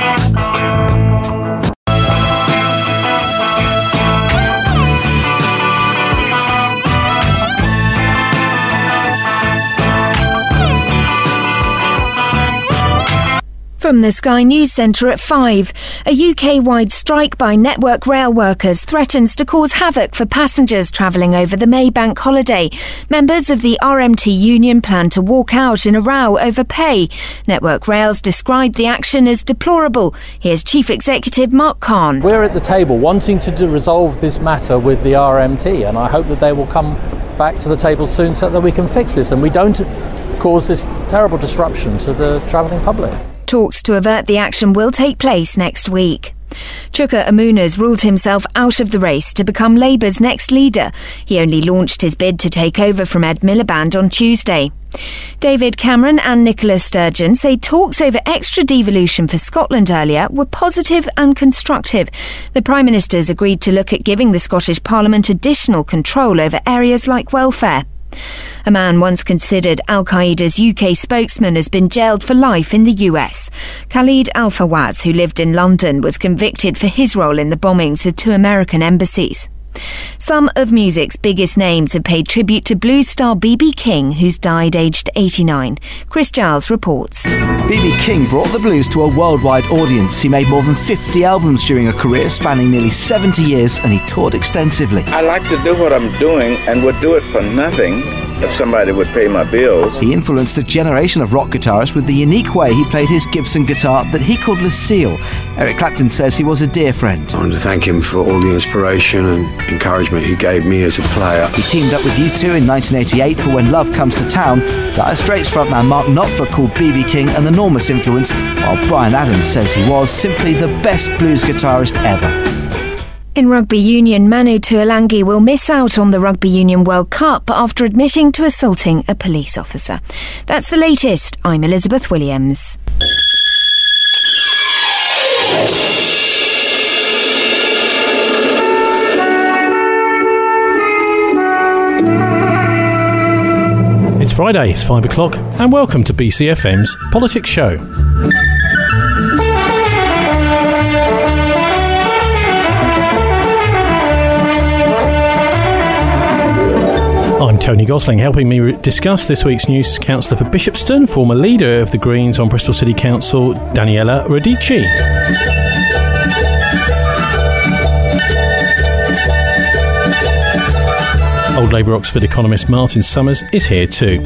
From the Sky News Centre at 5, a UK-wide strike by Network Rail workers threatens to cause havoc for passengers travelling over the May Bank holiday. Members of the RMT union plan to walk out in a row over pay. Network Rail's described the action as deplorable. Here's Chief Executive Mark Khan. We're at the table wanting to resolve this matter with the RMT, and I hope that they will come back to the table soon so that we can fix this and we don't cause this terrible disruption to the travelling public. Talks to avert the action will take place next week. Chuka Umunna's ruled himself out of the race to become Labour's next leader. He only launched his bid to take over from Ed Miliband on Tuesday. David Cameron and Nicola Sturgeon say talks over extra devolution for Scotland earlier were positive and constructive. The Prime Minister's agreed to look at giving the Scottish Parliament additional control over areas like welfare. A man once considered Al-Qaeda's UK spokesman has been jailed for life in the US. Khalid Al-Fawaz, who lived in London, was convicted for his role in the bombings of 2 American embassies. Some of music's biggest names have paid tribute to blues star B.B. King, who's died aged 89. Chris Giles reports. B.B. King brought the blues to a worldwide audience. He made more than 50 albums during a career spanning nearly 70 years, and he toured extensively. I like to do what I'm doing and would do it for nothing if somebody would pay my bills. He influenced a generation of rock guitarists with the unique way he played his Gibson guitar that he called Lucille. Eric Clapton says he was a dear friend. I want to thank him for all the inspiration and encouragement he gave me as a player. He teamed up with U2 in 1988 for When Love Comes to Town. Dire Straits frontman Mark Knopfler called B.B. King an enormous influence, while Bryan Adams says he was simply the best blues guitarist ever. In rugby union, Manu Tuolangi will miss out on the Rugby Union World Cup after admitting to assaulting a police officer. That's the latest. I'm Elizabeth Williams. It's Friday, it's 5 o'clock, and welcome to BCFM's Politics Show. I'm Tony Gosling. Helping me discuss this week's news is Councillor for Bishopston, former leader of the Greens on Bristol City Council, Daniela Radici. Old Labour Oxford economist Martin Summers is here too.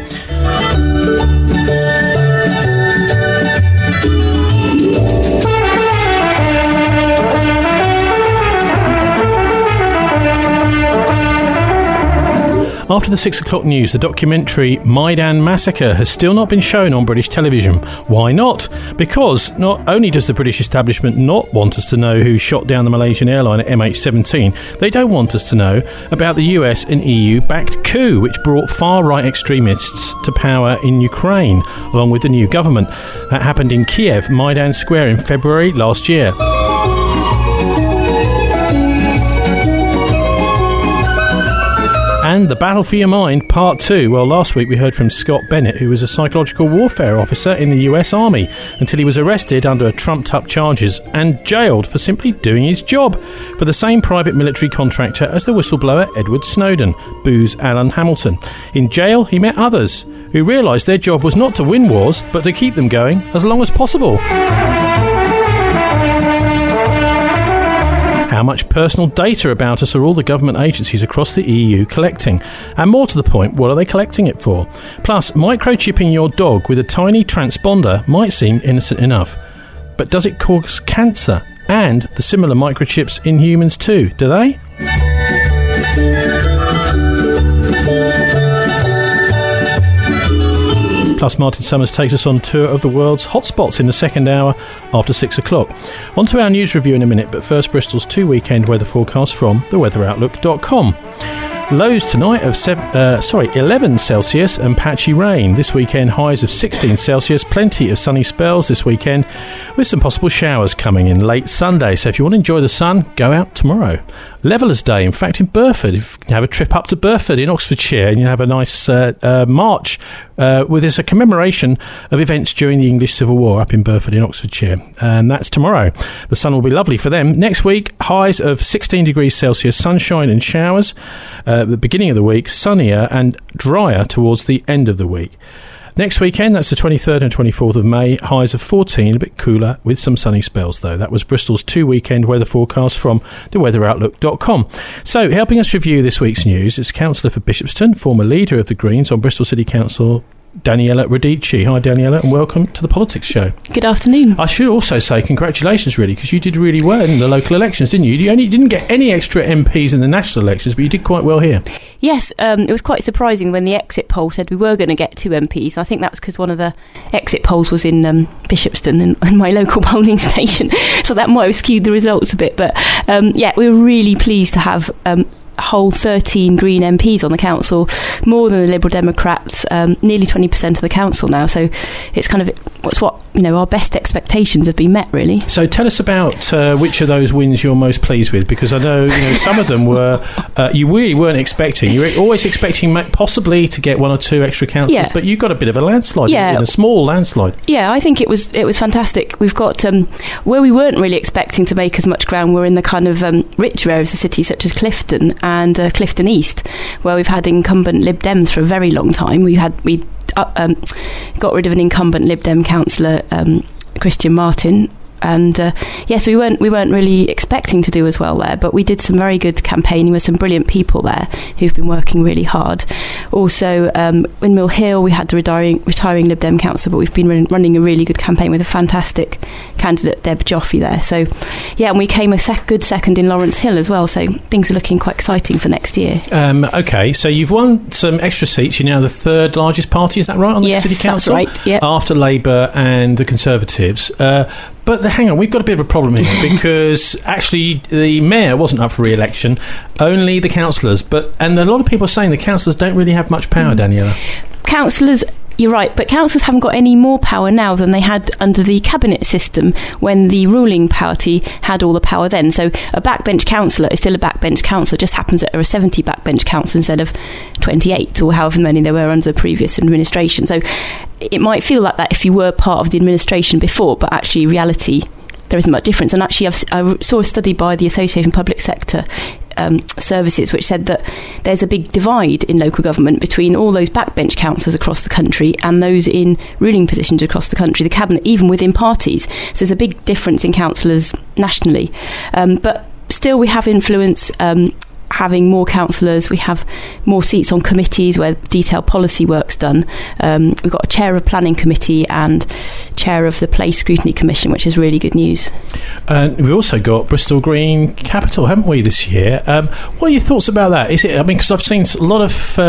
After the 6 o'clock news, the documentary Maidan Massacre has still not been shown on British television. Why not? Because not only does the British establishment not want us to know who shot down the Malaysian airline at MH17, they don't want us to know about the US and EU-backed coup which brought far-right extremists to power in Ukraine, along with the new government. That happened in Kiev, Maidan Square, in February last year. And The Battle for Your Mind, Part 2. Well, last week we heard from Scott Bennett, who was a psychological warfare officer in the US Army, until he was arrested under trumped-up charges and jailed for simply doing his job for the same private military contractor as the whistleblower Edward Snowden, Booz Allen Hamilton. In jail, he met others who realised their job was not to win wars, but to keep them going as long as possible. How much personal data about us are all the government agencies across the EU collecting? And more to the point, what are they collecting it for? Plus, microchipping your dog with a tiny transponder might seem innocent enough. But does it cause cancer? And the similar microchips in humans too, do they? Plus, Martin Summers takes us on tour of the world's hotspots in the second hour after 6 o'clock. On to our news review in a minute, but first Bristol's 2 weekend weather forecast from theweatheroutlook.com. Lows tonight of 11 Celsius and patchy rain. This weekend, highs of 16 Celsius. Plenty of sunny spells this weekend with some possible showers coming in late Sunday. So if you want to enjoy the sun, go out tomorrow. Levellers Day, in fact, in Burford. If you have a trip up to Burford in Oxfordshire and you have a nice march with this, a commemoration of events during the English Civil War up in Burford in Oxfordshire. And that's tomorrow. The sun will be lovely for them. Next week, highs of 16 degrees Celsius, sunshine and showers. At the beginning of the week, sunnier and drier towards the end of the week. Next weekend, that's the 23rd and 24th of May, highs of 14, a bit cooler with some sunny spells though. That was Bristol's 2-weekend weather forecast from theweatheroutlook.com. So, helping us review this week's news is Councillor for Bishopston, former leader of the Greens on Bristol City Council, Daniela Radici. Hi Daniela, and welcome to the Politics Show. Good afternoon. I should also say congratulations really, because you did really well in the local elections, didn't you? You didn't get any extra MPs in the national elections, but you did quite well here. Yes, it was quite surprising when the exit poll said we were going to get 2 MPs. I think that was because one of the exit polls was in Bishopston, in my local polling station, so that might have skewed the results a bit. But we were really pleased to have whole 13 Green MPs on the council, more than the Liberal Democrats, nearly 20% of the council now. So it's kind of our best expectations have been met, really. So tell us about which of those wins you're most pleased with, because I know some of them were you really weren't expecting. You were always expecting possibly to get 1 or 2 extra councillors, but you got a bit of a landslide, a small landslide. Yeah, I think it was fantastic. We've got where we weren't really expecting to make as much ground. We're in the kind of richer areas of the city, such as Clifton and Clifton East, where we've had incumbent Lib Dems for a very long time. We got rid of an incumbent Lib Dem councillor, Christian Martin, and so we weren't really expecting to do as well there, but we did some very good campaigning with some brilliant people there who've been working really hard. Also, in Mill Hill, we had the retiring Lib Dem councillor, but we've been running a really good campaign with a fantastic candidate, Deb Joffe, there. So, and we came a good second in Lawrence Hill as well, so things are looking quite exciting for next year. Okay, so you've won some extra seats. You're now the 3rd largest party, is that right, on the City Council? Yes, that's right, yep. After Labour and the Conservatives. But hang on, we've got a bit of a problem here, because actually the mayor wasn't up for re-election, only the councillors. And a lot of people are saying the councillors don't really have much power, Daniela. Councillors, you're right, but councillors haven't got any more power now than they had under the cabinet system when the ruling party had all the power then. So a backbench councillor is still a backbench councillor, just happens that there are 70 backbench councillors instead of 28 or however many there were under the previous administration. So it might feel like that if you were part of the administration before, but actually in reality there isn't much difference. And actually I saw a study by the Association of Public Sector Services which said that there's a big divide in local government between all those backbench councillors across the country and those in ruling positions across the country, the cabinet, even within parties. So there's a big difference in councillors nationally, but still we have influence. Having more councillors, we have more seats on committees where detailed policy work's done. We've got a chair of planning committee and chair of the Place Scrutiny Commission, which is really good news. We've also got Bristol Green Capital, haven't we, this year? What are your thoughts about that? Is it? Because I've seen a lot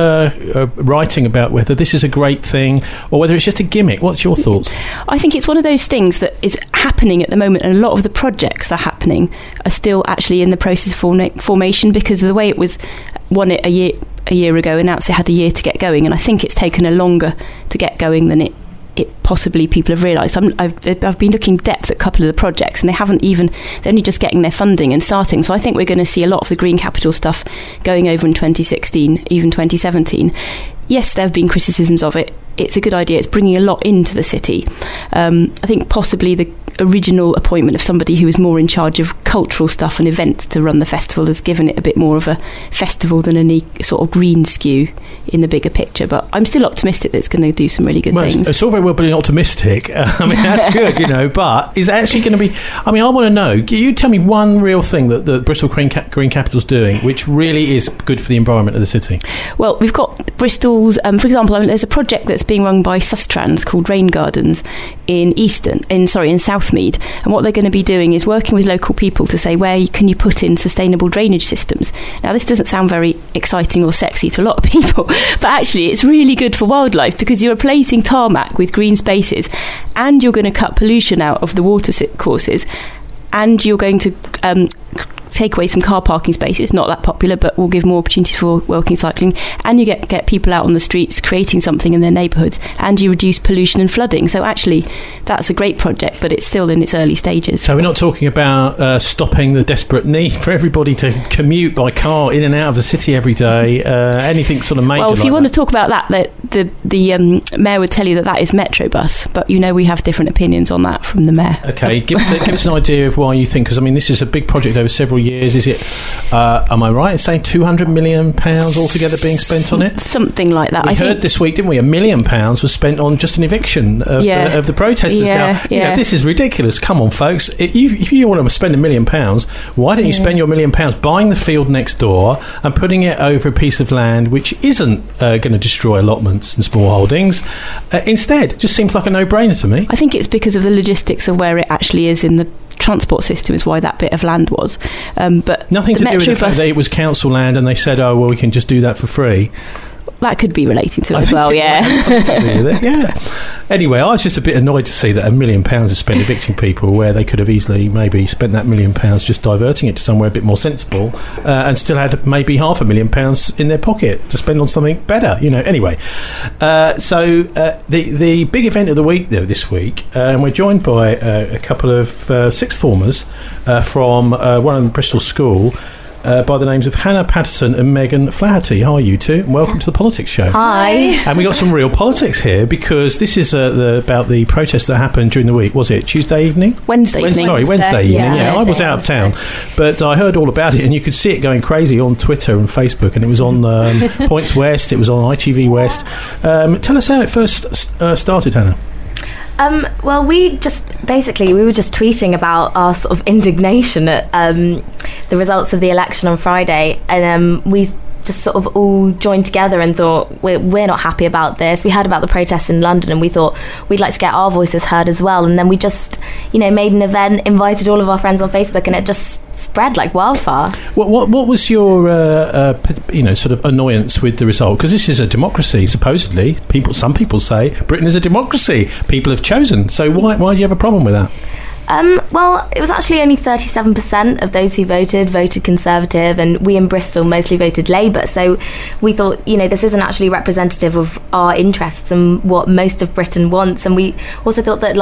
of writing about whether this is a great thing or whether it's just a gimmick. What's your thoughts? I think it's one of those things that is happening at the moment, and a lot of the projects that are happening are still actually in the process of formation, because of the way it was won it a year ago, announced it had a year to get going, and I think it's taken a longer to get going than it possibly people have realised. I've been looking depth at a couple of the projects, and they're only just getting their funding and starting. So I think we're going to see a lot of the Green Capital stuff going over in 2016, even 2017. Yes, there have been criticisms of it. It's a good idea. It's bringing a lot into the city. I think possibly the original appointment of somebody who was more in charge of cultural stuff and events to run the festival has given it a bit more of a festival than any sort of green skew in the bigger picture. But I'm still optimistic that it's going to do some really good things. It's all very well being optimistic. I mean, that's good, but is it actually going to be... I mean, I want to know, you tell me one real thing that the Bristol Green Capital's doing which really is good for the environment of the city. Well, we've got Bristol's... for example, there's a project that's being run by Sustrans called Rain Gardens in Southmead, and what they're going to be doing is working with local people to say, where can you put in sustainable drainage systems? Now, this doesn't sound very exciting or sexy to a lot of people, but actually it's really good for wildlife, because you're replacing tarmac with green spaces, and you're going to cut pollution out of the water courses, and you're going to take away some car parking spaces, not that popular, but will give more opportunities for walking, cycling, and you get people out on the streets creating something in their neighbourhoods, and you reduce pollution and flooding. So actually, that's a great project, but it's still in its early stages. So we're not talking about stopping the desperate need for everybody to commute by car in and out of the city every day, anything sort of major. Well, if you want to talk about that, the mayor would tell you that is Metrobus, but we have different opinions on that from the mayor. Okay, give us an idea of why you think, because I mean this is a big project over several years. Is it, am I right in saying £200 million altogether being spent on it? Something like that. We heard this week, didn't we, £1 million was spent on just an eviction of the protesters. Now, this is ridiculous. Come on, folks. If you want to spend £1 million, why don't you spend your £1 million buying the field next door and putting it over a piece of land which isn't going to destroy allotments and small holdings? Instead, just seems like a no-brainer to me. I think it's because of the logistics of where it actually is in the transport system is why that bit of land was. But nothing to do with the fact that it was council land and they said, oh, well, we can just do that for free. That could be relating to it as well, yeah. Anyway, I was just a bit annoyed to see that £1 million is spent evicting people where they could have easily maybe spent that £1 million just diverting it to somewhere a bit more sensible and still had maybe £500,000 in their pocket to spend on something better, Anyway, so the big event of the week, though, this week, and we're joined by a couple of sixth formers from one of the Bristol School, by the names of Hannah Patterson and Megan Flaherty. Hi, you two, and welcome to the Politics Show. Hi. And we got some real politics here because this is about the protest that happened during the week. Was it Tuesday evening? Wednesday evening. Wednesday evening. Yeah, I was out of town, but I heard all about it, and you could see it going crazy on Twitter and Facebook, and it was on Points West, it was on ITV West. Tell us how it first started, Hannah. Well, we were just tweeting about our sort of indignation at the results of the election on Friday, and we just sort of all joined together and thought we're not happy about this. We heard about the protests in London and we thought we'd like to get our voices heard as well, and then we just made an event, invited all of our friends on Facebook, and it just spread like wildfire. What was your sort of annoyance with the result? Because this is a democracy, supposedly. Some people say Britain is a democracy. People have chosen. So why do you have a problem with that? Well, it was actually only 37% of those who voted Conservative, and we in Bristol mostly voted Labour. So we thought, this isn't actually representative of our interests and what most of Britain wants. And we also thought that,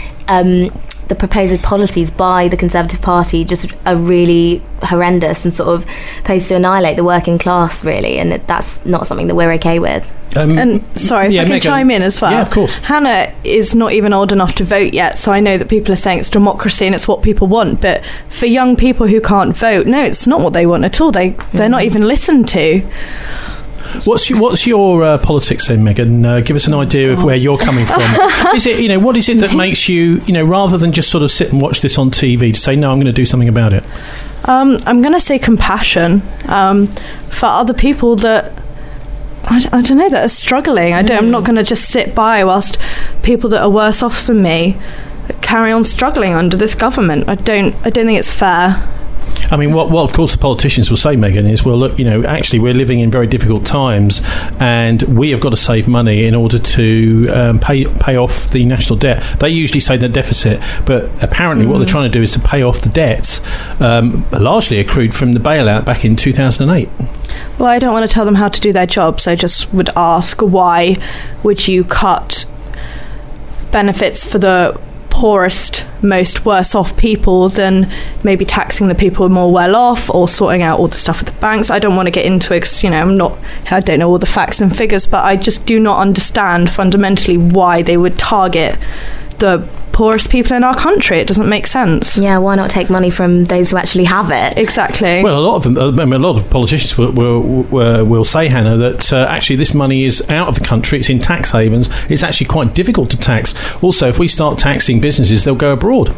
the proposed policies by the Conservative Party just are really horrendous and sort of supposed to annihilate the working class, really, and that's not something that we're okay with. And sorry, if I can chime in as well. Yeah, of course. Hannah is not even old enough to vote yet, so I know that people are saying it's democracy and it's what people want, but for young people who can't vote, no, it's not what they want at all. They're not even listened to. What's your politics then, Megan? Give us an idea of where you're coming from. Is it, what is it that makes you, rather than just sort of sit and watch this on TV, to say, no, I'm going to do something about it? I'm going to say compassion for other people that I don't know, that are struggling. I'm not going to just sit by whilst people that are worse off than me carry on struggling under this government. I don't think it's fair. I mean, what of course the politicians will say, Megan, is, well, look, actually we're living in very difficult times and we have got to save money in order to pay off the national debt. They usually say the deficit, but apparently what they're trying to do is to pay off the debts largely accrued from the bailout back in 2008. Well, I don't want to tell them how to do their job, so I just would ask, why would you cut benefits for the poorest, most worse off people than maybe taxing the people who are more well off or sorting out all the stuff with the banks? I don't want to get into it, I don't know all the facts and figures, but I just do not understand fundamentally why they would target the poorest people in our country. It doesn't make sense. Yeah, why not take money from those who actually have it? Exactly. Well, a lot of politicians will say, Hannah, that actually this money is out of the country, it's in tax havens, it's actually quite difficult to tax. Also, if we start taxing businesses, they'll go abroad.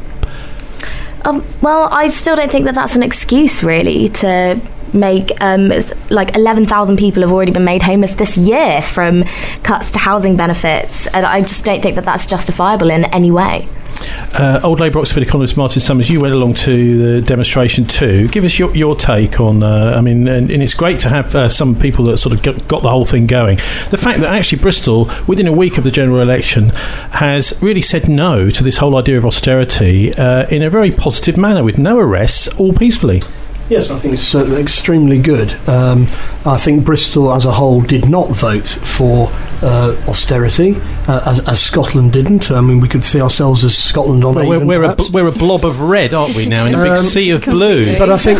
Well, I still don't think that that's an excuse, really, to make 11,000 people have already been made homeless this year from cuts to housing benefits, and I just don't think that that's justifiable in any way. Old Labour Oxford economist Martin Summers, you went along to the demonstration too. Give us your take on and it's great to have some people that sort of got the whole thing going. The fact that actually Bristol, within a week of the general election, has really said no to this whole idea of austerity in a very positive manner, with no arrests, all peacefully. Yes, I think it's extremely good. I think Bristol as a whole did not vote for austerity, as Scotland didn't. I mean, we could see ourselves as Scotland on even, we're a blob of red, aren't we, now, in a big sea of blue? But I think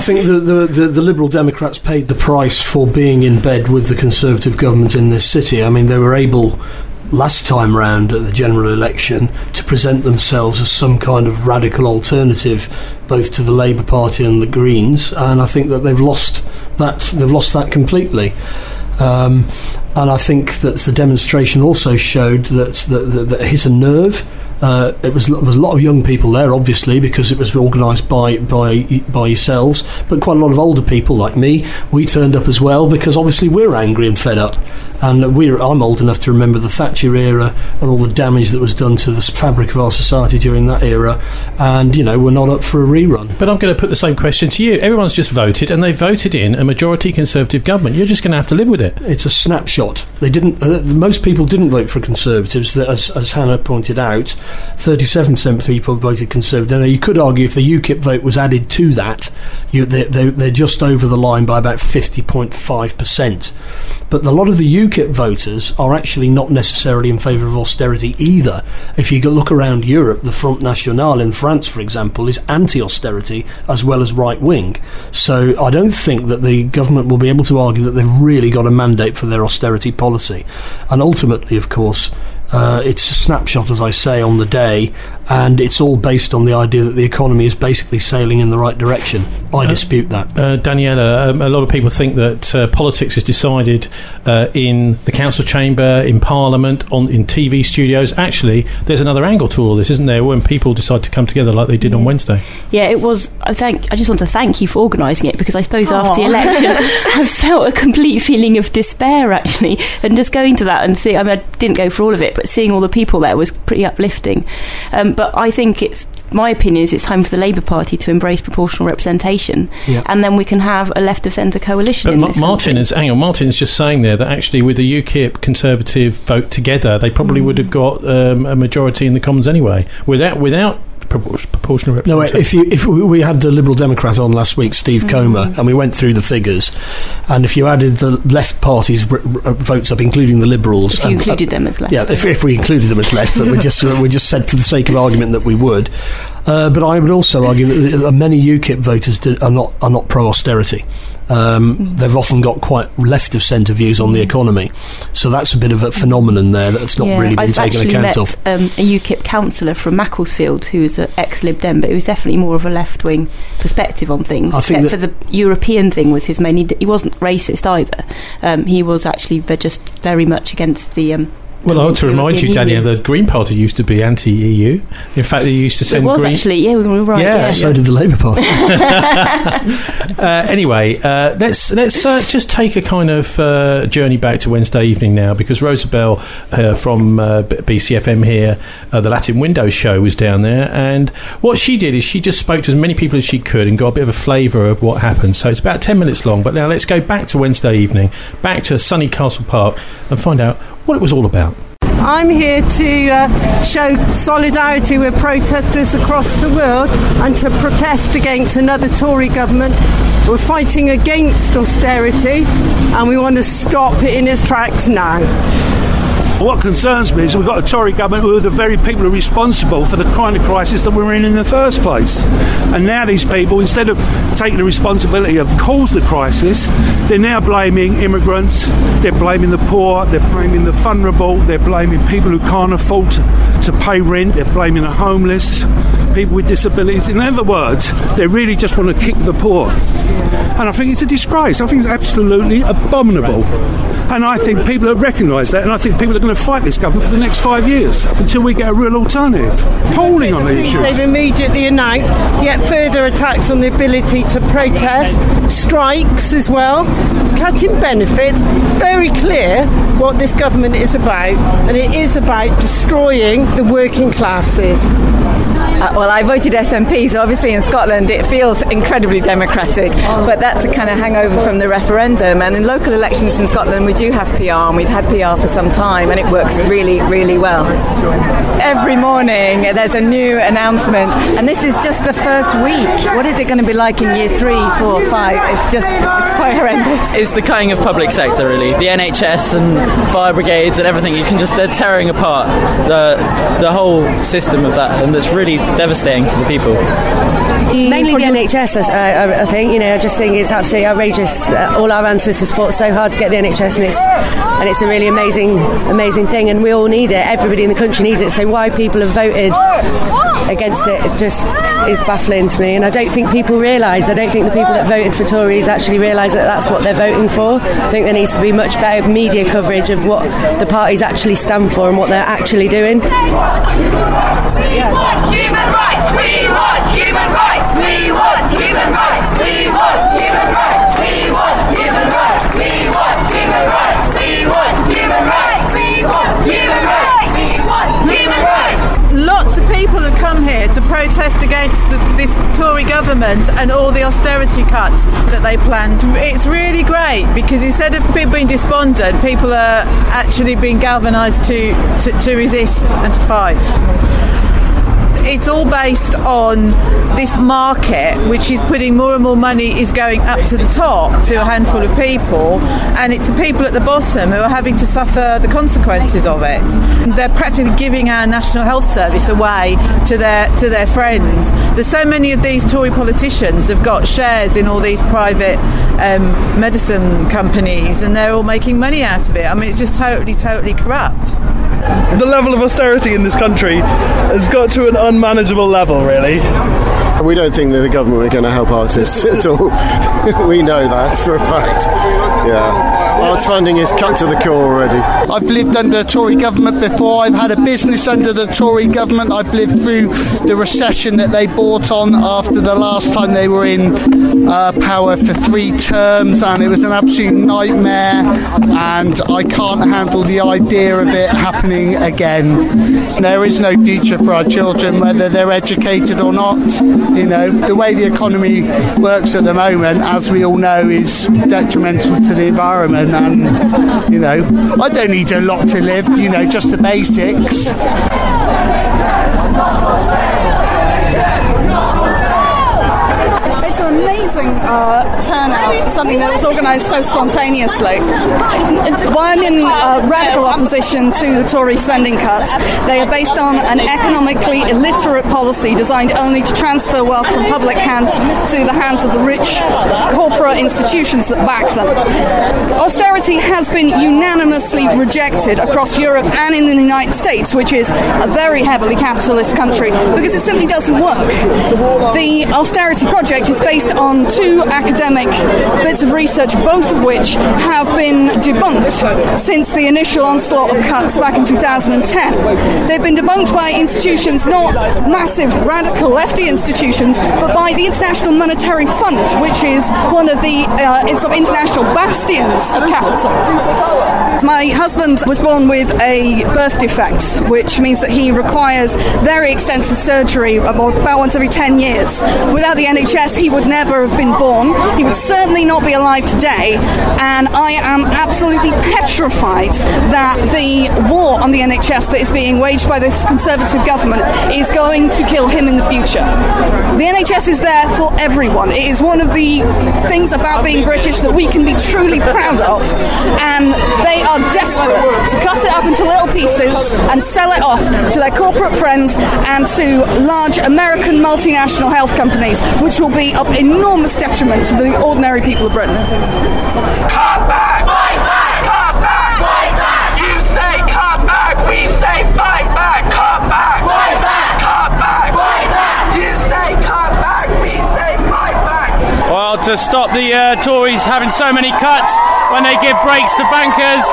the Liberal Democrats paid the price for being in bed with the Conservative government in this city. I mean, they were able, last time round at the general election, to present themselves as some kind of radical alternative both to the Labour Party and the Greens, and I think that they've lost that completely. And I think that the demonstration also showed that it hit a nerve. There was a lot of young people there, obviously, because it was organised by yourselves, but quite a lot of older people like me. We turned up as well because obviously we're angry and fed up, and I'm old enough to remember the Thatcher era and all the damage that was done to the fabric of our society during that era, and we're not up for a rerun. But I'm going to put the same question to you. Everyone's just voted, and they voted in a majority Conservative government. You're just going to have to live with it. It's a snapshot. They didn't. Most people didn't vote for Conservatives, as Hannah pointed out. 37% of people voted Conservative. Now, you could argue if the UKIP vote was added to that, they're just over the line by about 50.5%. But a lot of the UKIP voters are actually not necessarily in favour of austerity either. If you look around Europe, the Front National in France, for example, is anti-austerity as well as right-wing. So I don't think that the government will be able to argue that they've really got a mandate for their austerity policy. And ultimately, of course, it's a snapshot, as I say, on the day, and it's all based on the idea that the economy is basically sailing in the right direction. I dispute that. Daniela, a lot of people think that politics is decided in the council chamber, in Parliament, in TV studios. Actually, there's another angle to all this, isn't there, when people decide to come together like they did on Wednesday? Yeah, it was. I just want to thank you for organising it, because I suppose after the election I've felt a complete feeling of despair, actually, and just going to that and see. I mean, I didn't go for all of it, but seeing all the people there was pretty uplifting. But I think my opinion is it's time for the Labour Party to embrace proportional representation, and then we can have a left of centre coalition. But Martin is just saying there that actually with the UKIP Conservative vote together, they probably would have got a majority in the Commons anyway, without proportional representation. No, if we had the Liberal Democrat on last week, Steve Comer, and we went through the figures, and if you added the left party's votes up, including the Liberals, if you included them as left, if we included them as left, but we just said for the sake of argument that we would. But I would also argue that many UKIP voters are not pro-austerity. They've often got quite left of centre views on the economy, so that's a bit of a phenomenon there that's not really been taken account of. A UKIP councillor from Macclesfield who was an ex-Lib Dem, but it was definitely more of a left-wing perspective on things. Except for the European thing was his main. He wasn't racist either. He was actually just very much against the. Well, I want to remind you, Daniel, the Green Party used to be anti-EU. In fact, they used to send actually, we were right. Yeah, so did the Labour Party. Anyway, let's just take a kind of journey back to Wednesday evening now, because Rosabelle from BCFM here, the Latin Window show, was down there, and what she did is she just spoke to as many people as she could and got a bit of a flavour of what happened. So it's about 10 minutes long, but now let's go back to Wednesday evening, back to sunny Castle Park, and find out what it was all about. I'm here to show solidarity with protesters across the world and to protest against another Tory government. We're fighting against austerity and we want to stop it in its tracks now. What concerns me is we've got a Tory government who are the very people who are responsible for the kind of crisis that we're in the first place. And now these people, instead of taking the responsibility of causing the crisis, they're now blaming immigrants, they're blaming the poor, they're blaming the vulnerable, they're blaming people who can't afford to pay rent, they're blaming the homeless, people with disabilities. In other words, they really just want to kick the poor. And I think it's a disgrace. I think it's absolutely abominable. And I think people have recognised that, and I think people are going to fight this government for the next 5 years until we get a real alternative. Polling on the issue. They've immediately announced yet further attacks on the ability to protest, strikes as well, cutting benefits. It's very clear what this government is about, and it is about destroying the working classes. Well, I voted SNP, so obviously in Scotland it feels incredibly democratic, but that's a kind of hangover from the referendum. And in local elections in Scotland we do have PR, and we've had PR for some time, and it works really, really well. Every morning there's a new announcement, and this is just the first week. What is it going to be like in year 3, 4, 5? It's quite horrendous. It's the cutting of public sector, really. The NHS and fire brigades and everything, they're tearing apart the whole system of that, and it's really devastating for the people. Mainly the NHS, I think. I just think it's absolutely outrageous. All our ancestors fought so hard to get the NHS, and it's a really amazing thing, and we all need it. Everybody in the country needs it. So why people have voted against it just is baffling to me, and I don't think people realise. I don't think the people that voted for Tories actually realise that that's what they're voting for. I think there needs to be much better media coverage of what the parties actually stand for and what they're actually doing. We want human rights! We want human rights! We want human rights! We want human rights! We want human rights! We want human rights! We want human rights! We want human rights! We want human rights! Lots of people have come here to protest against this Tory government and all the austerity cuts that they planned. It's really great because instead of people being despondent, people are actually being galvanised to resist and to fight. It's all based on this market, which is putting more and more money is going up to the top to a handful of people, and it's the people at the bottom who are having to suffer the consequences of it. They're practically giving our National Health Service away to their friends. There's so many of these Tory politicians have got shares in all these private medicine companies, and they're all making money out of it. I mean, it's just totally corrupt. The level of austerity in this country has got to an unmanageable level, really. We don't think that the government are going to help artists at all. We know that for a fact. Yeah. Arts funding is cut to the core already. I've lived under a Tory government before. I've had a business under the Tory government. I've lived through the recession that they brought on after the last time they were in power for 3 terms, and it was an absolute nightmare, and I can't handle the idea of it happening again. There is no future for our children, whether they're educated or not. The way the economy works at the moment, as we all know, is detrimental to the environment. And, I don't need a lot to live, just the basics. It's an amazing turnout, something that was organised so spontaneously. While I'm in radical opposition to the Tory spending cuts, they are based on an economically illiterate policy designed only to transfer wealth from public hands to the hands of the rich corporate institutions that back them. Austerity has been unanimously rejected across Europe and in the United States, which is a very heavily capitalist country, because it simply doesn't work. The austerity project is based on 2 academic bits of research, both of which have been debunked since the initial onslaught of cuts back in 2010. They've been debunked by institutions, not massive radical lefty institutions, but by the International Monetary Fund, which is one of the international bastions of capital. My husband was born with a birth defect, which means that he requires very extensive surgery about once every 10 years. Without the NHS, he would never have been born. He would certainly not be alive today, and I am absolutely petrified that the war on the NHS that is being waged by this Conservative government is going to kill him in the future. The NHS is there for everyone. It is one of the things about being British that we can be truly proud of, and they are desperate to cut it up into little pieces and sell it off to their corporate friends and to large American multinational health companies, which will be of enormous detriment to the ordinary people of Britain. Come back! Fight back! Come back! Fight back! You say come back! We say fight back! Come back! Fight back! Come back! Fight back! You say come back! We say fight back! Well, to stop the Tories having so many cuts when they give breaks to bankers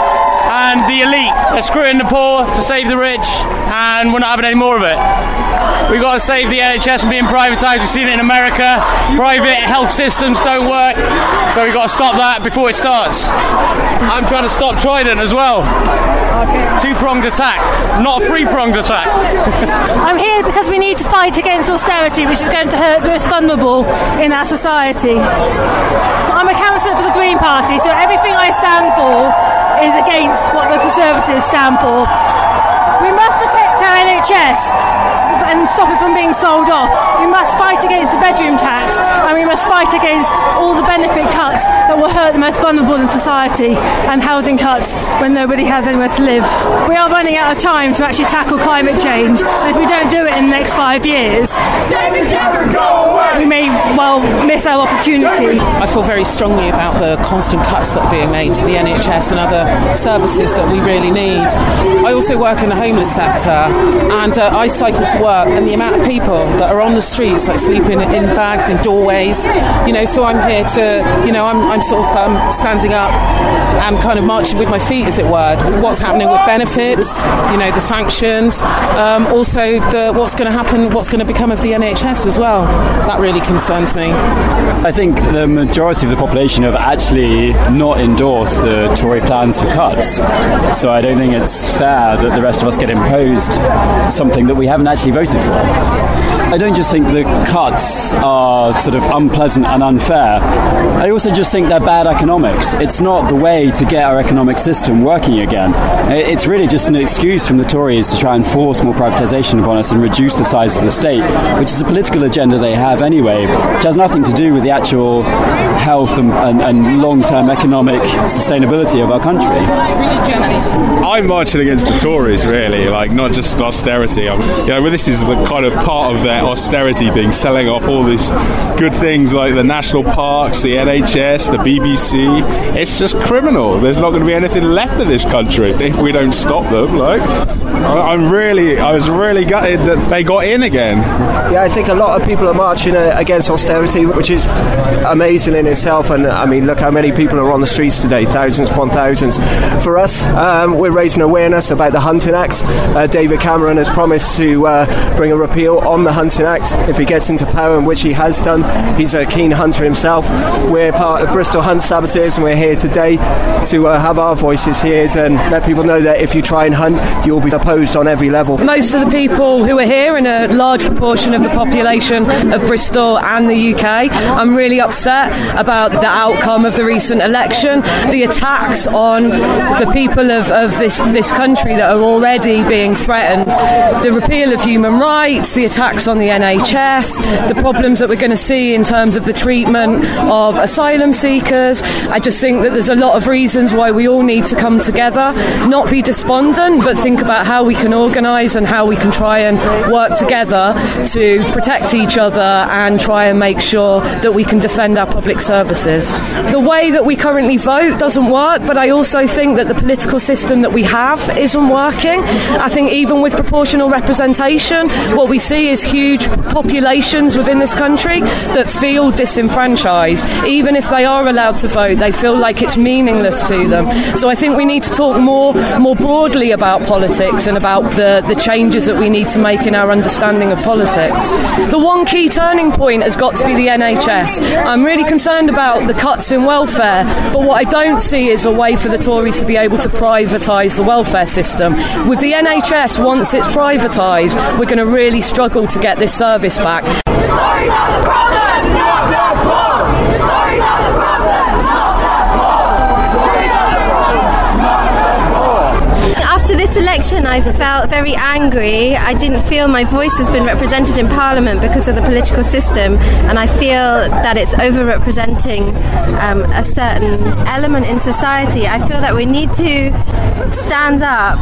and the elite are screwing the poor to save the rich, and we're not having any more of it. We've got to save the NHS from being privatised. We've seen it in America. Private health systems don't work, so we've got to stop that before it starts. I'm trying to stop Trident as well. Two-pronged attack, not a three-pronged attack. I'm here because we need to fight against austerity, which is going to hurt the most vulnerable in our society. I'm a councillor for the Green Party, so everything I stand for is against what the Conservatives stand for. We must protect our NHS and stop it from being sold off. We must fight against the bedroom tax, and we must fight against all the benefit cuts that will hurt the most vulnerable in society, and housing cuts when nobody has anywhere to live. We are running out of time to actually tackle climate change, and if we don't do it in the next 5 years, we may well miss our opportunity. I feel very strongly about the constant cuts that are being made to the NHS and other services that we really need. I also work in the homeless sector, and I cycle to work, and the amount of people that are on the streets, like sleeping in bags in doorways, so I'm here to, I'm sort of standing up and kind of marching with my feet, as it were. What's happening with benefits, the sanctions, also what's going to happen, what's going to become of the NHS as well. That really concerns me. I think the majority of the population have actually not endorsed the Tory plans for cuts, so I don't think it's fair that the rest of us get imposed something that we haven't actually voted for. I don't just think the cuts are sort of unpleasant and unfair. I also just think they're bad economics. It's not the way to get our economic system working again. It's really just an excuse from the Tories to try and force more privatisation upon us and reduce the size of the state, which is a political agenda they have anyway, which has nothing to do with the actual health and long-term economic sustainability of our country. I'm marching against the Tories, really, not just austerity. This is the kind of part of their austerity thing, selling off all these good things like the national parks, the NHS, the BBC. It's just criminal. There's not going to be anything left of this country if we don't stop them. I was really gutted that they got in again. Yeah, I think a lot of people are marching against austerity, which is amazing in itself. And look how many people are on the streets today, thousands upon thousands. For us, we're raising awareness about the Hunting Act. David Cameron has promised to bring a repeal on the Hunting Act if he gets into power, and which he has done. He's a keen hunter himself. We're part of Bristol Hunt Saboteurs, and we're here today to have our voices heard and let people know that if you try and hunt, you'll be opposed on every level. Most of the people who are here, and a large proportion of the population of Bristol and the UK, I'm really upset about the outcome of the recent election, the attacks on the people of this country that are already being threatened, the repeal of human rights, the attacks on the NHS, the problems that we're going to see in terms of the treatment of asylum seekers. I just think that there's a lot of reasons why we all need to come together, not be despondent, but think about how we can organise and how we can try and work together to protect each other and try and make sure that we can defend our public services. The way that we currently vote doesn't work, but I also think that the political system that we have isn't working. I think even with proportional representation, what we see is huge populations within this country that feel disenfranchised. Even if they are allowed to vote, they feel like it's meaningless to them. So I think we need to talk more broadly about politics and about the changes that we need to make in our understanding of politics. The one key turning point has got to be the NHS. I'm really concerned about the cuts in welfare, but what I don't see is a way for the Tories to be able to privatise the welfare system. With the NHS, once it's privatised, we're going to really struggle to get this service back. The Tories are the problem, not the poor. The Tories are the problem, not the poor. The Tories are the problem, not the poor. After this election, I felt very angry. I didn't feel my voice has been represented in Parliament because of the political system, and I feel that it's over-representing a certain element in society. I feel that we need to stand up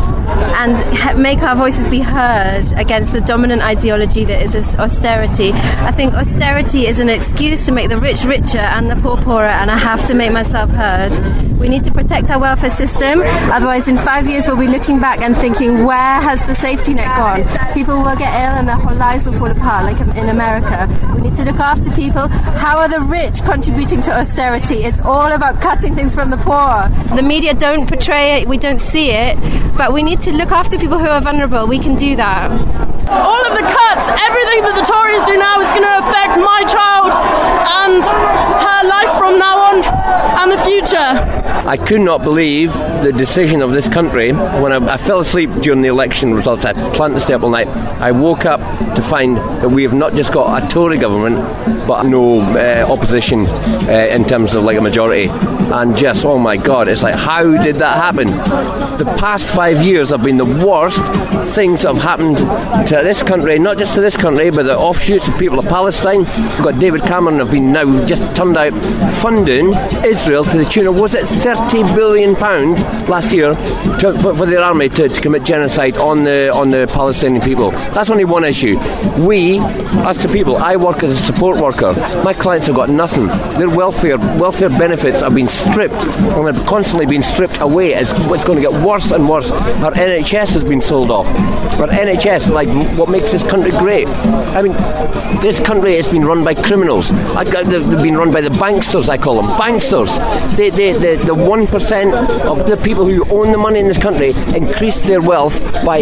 and make our voices be heard against the dominant ideology that is austerity. I think austerity is an excuse to make the rich richer and the poor poorer, and I have to make myself heard. We need to protect our welfare system, otherwise in 5 years we'll be looking back and thinking, where has the safety net gone? People will get ill and their whole lives will fall apart, like in America. We need to look after people. How are the rich contributing to austerity? It's all about cutting things from the poor. The media don't portray it, we don't see it, but we need to look after people who are vulnerable. We can do that. All of the cuts, everything that the Tories do now is going to affect my child and her life from now on and the future. I could not believe the decision of this country. When I fell asleep during the election results, I planned to stay up all night. I woke up to find that we have not just got a Tory government, but no opposition in terms of like a majority. And just, oh my God, it's like, how did that happen? The past 5 years have been the worst things that have happened to this country, not just to this country, but the offshoots of people of Palestine. We've got David Cameron have been now just turned out funding Israel to the tune of, was it £30 billion last year for their army to commit genocide on the Palestinian people. That's only one issue. We, as the people, I work as a support worker. My clients have got nothing. Their welfare benefits have been stripped, and have constantly been stripped away. It's going to get worse and worse. Our NHS has been sold off. Our NHS, like what makes this country great. I mean, this country has been run by criminals. They've been run by the banksters, I call them. Banksters. The 1% of the people who own the money in this country increased their wealth by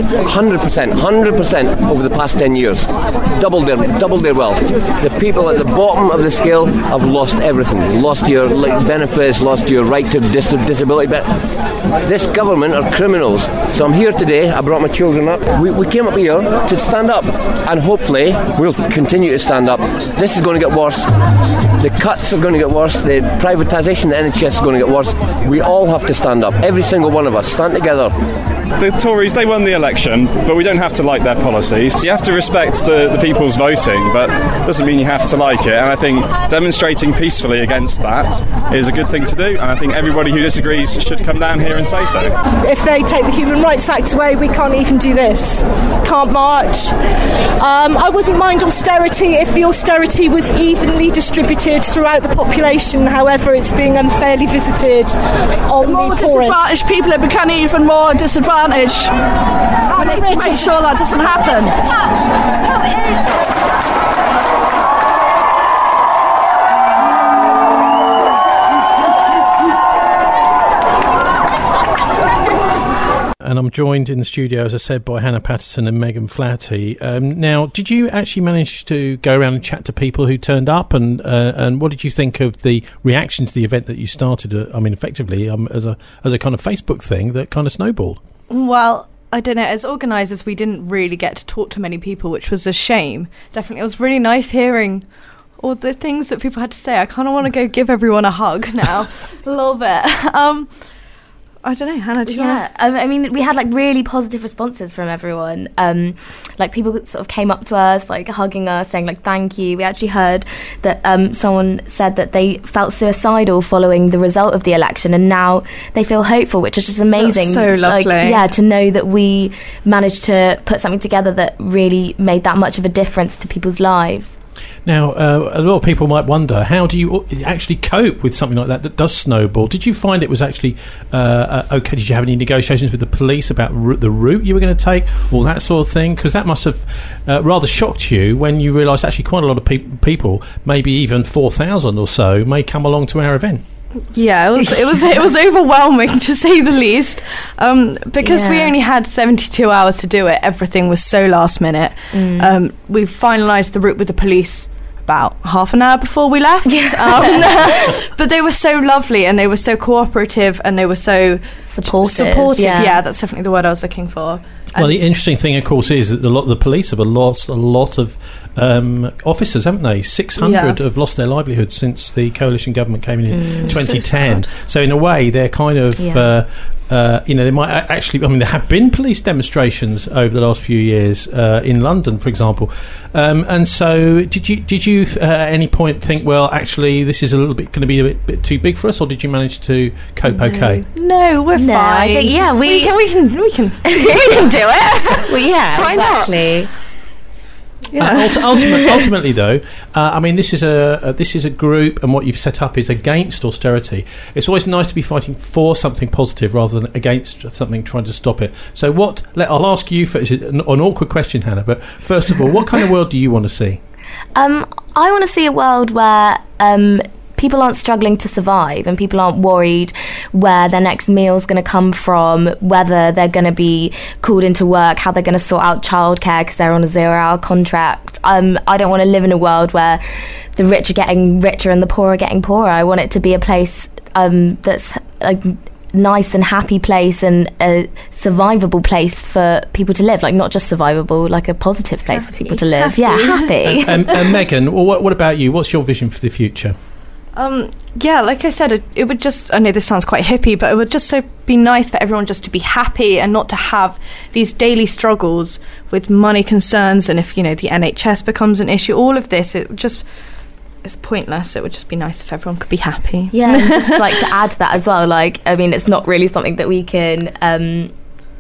100% over the past 10 years. Doubled their wealth. The people at the bottom of the scale have lost everything. Lost your benefits, lost your right to disability. But this government are criminals. So I'm here today. I brought my children up. We came up here to stand up, and hopefully we'll continue to stand up. This is going to get worse. The cuts are going to get worse. The privatisation of the NHS is going to get worse. We all have to stand up. Every single one of us. Stand together. The Tories, they won the election, but we don't have to like their policies. You have to respect the people's voting, but it doesn't mean you have to like it. And I think demonstrating peacefully against that is a good thing to do, and I think everybody who disagrees should come down here and say so. If they take the Human Rights Act away, we can't even do this. Can't march. I wouldn't mind austerity if the austerity was evenly distributed throughout the population. However, it's being unfairly visited on the more disadvantaged people are becoming even more disadvantaged. We need to make sure that doesn't happen. And I'm joined in the studio, as I said, by Hannah Patterson and Megan Flaherty. Now, did you actually manage to go around and chat to people who turned up, and what did you think of the reaction to the event that you started? Effectively, as a kind of Facebook thing that kind of snowballed. Well, I don't know, as organisers we didn't really get to talk to many people, which was a shame. Definitely, it was really nice hearing all the things that people had to say. I kind of want to go give everyone a hug now, a little bit. I don't know, Hannah, do you want to? I mean, we had like really positive responses from everyone. Like people sort of came up to us, like hugging us, saying like thank you. We actually heard that someone said that they felt suicidal following the result of the election, and now they feel hopeful, which is just amazing. That's so lovely. Like, to know that we managed to put something together that really made that much of a difference to people's lives. Now, a lot of people might wonder, how do you actually cope with something like that does snowball? Did you find it was actually okay? Did you have any negotiations with the police about the route you were going to take, all that sort of thing? Because that must have rather shocked you when you realised actually quite a lot of people, maybe even 4,000 or so, may come along to our event. Yeah, it was overwhelming to say the least, because we only had 72 hours to do it. Everything was so last minute. We finalised the route with the police about half an hour before we left. But they were so lovely, and they were so cooperative, and they were so supportive. Yeah, that's definitely the word I was looking for. Well, the interesting thing, of course, is that the police have lost a lot of officers, haven't they? 600 have lost their livelihood since the coalition government came in 2010. So in a way, they're kind of, they might actually. I mean, there have been police demonstrations over the last few years in London, for example. And so, did you at any point think, well, actually, this is a little bit going to be a bit too big for us, or did you manage to cope okay? No, we're fine. I think, we can do it. Well, yeah, why exactly. not? Yeah. Ultimately, though, I mean, this is a group, and what you've set up is against austerity. It's always nice to be fighting for something positive rather than against something trying to stop it. So, I'll ask you for an awkward question, Hannah. But first of all, what kind of world do you want to see? I want to see a world where people aren't struggling to survive and people aren't worried where their next meal's going to come from, whether they're going to be called into work, how they're going to sort out childcare because they're on a 0-hour contract. I don't want to live in a world where the rich are getting richer and the poor are getting poorer. I want it to be a place that's a nice and happy place and a survivable place for people to live, like not just survivable, like a positive place for people to live. Happy. And Megan, what about you? What's your vision for the future? Like I said, it would just, I know this sounds quite hippie, but it would just be nice for everyone just to be happy and not to have these daily struggles with money concerns, and if, the NHS becomes an issue, all of this, it's pointless. It would just be nice if everyone could be happy. Yeah, and just like to add to that as well, it's not really something that we can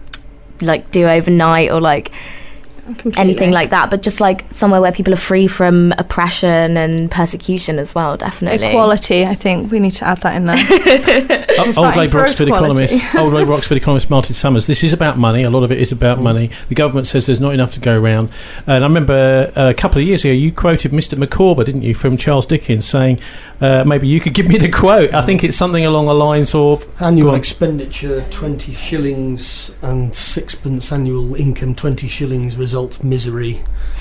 do overnight or anything like that, but just somewhere where people are free from oppression and persecution as well. Definitely equality. I think we need to add that in there. Old Labour Oxford economist Martin Summers. This is about money. A lot of it is about money. The government says there's not enough to go around. And I remember a couple of years ago you quoted Mr. Micawber, didn't you, from Charles Dickens, saying maybe you could give me the quote. I think it's something along the lines of annual expenditure 20 shillings and sixpence, annual income 20 shillings result misery.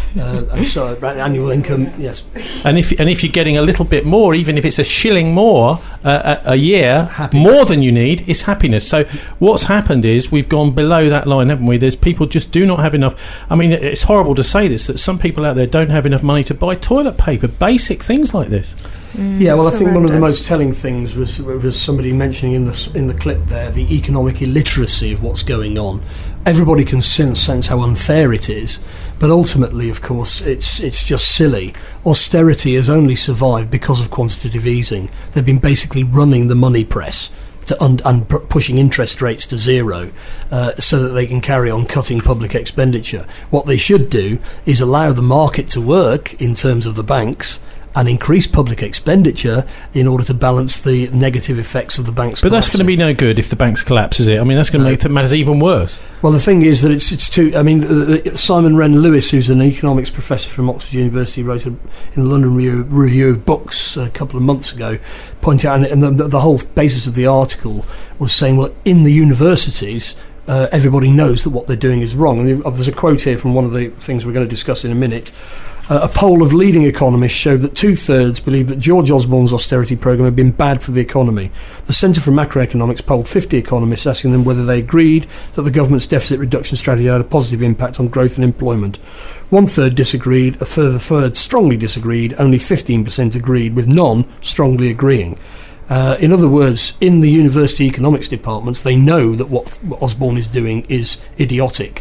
So annual income, yes. And if you're getting a little bit more, even if it's a shilling more a year, more than you need, it's happiness. So what's happened is we've gone below that line, haven't we? There's people just do not have enough. I mean, it's horrible to say this, that some people out there don't have enough money to buy toilet paper, basic things like this. Yeah, well, I think one of the most telling things was somebody mentioning in the clip there the economic illiteracy of what's going on. Everybody can sense how unfair it is, but ultimately, of course, it's just silly. Austerity has only survived because of quantitative easing. They've been basically running the money press and pushing interest rates to zero so that they can carry on cutting public expenditure. What they should do is allow the market to work in terms of the banks and increase public expenditure in order to balance the negative effects of the banks. But that's going to be no good if the banks collapse, is it? I mean, that's going to make matters even worse. Well, the thing is that it's too. I mean, Simon Wren Lewis, who's an economics professor from Oxford University, wrote in the London Review of Books a couple of months ago, pointed out, and the whole basis of the article was saying, well, in the universities, everybody knows that what they're doing is wrong. And there's a quote here from one of the things we're going to discuss in a minute. A poll of leading economists showed that 2/3 believed that George Osborne's austerity programme had been bad for the economy. The Centre for Macroeconomics polled 50 economists, asking them whether they agreed that the government's deficit reduction strategy had a positive impact on growth and employment. 1/3 disagreed, a further third strongly disagreed, only 15% agreed, with none strongly agreeing. In other words, in the university economics departments, they know that what Osborne is doing is idiotic.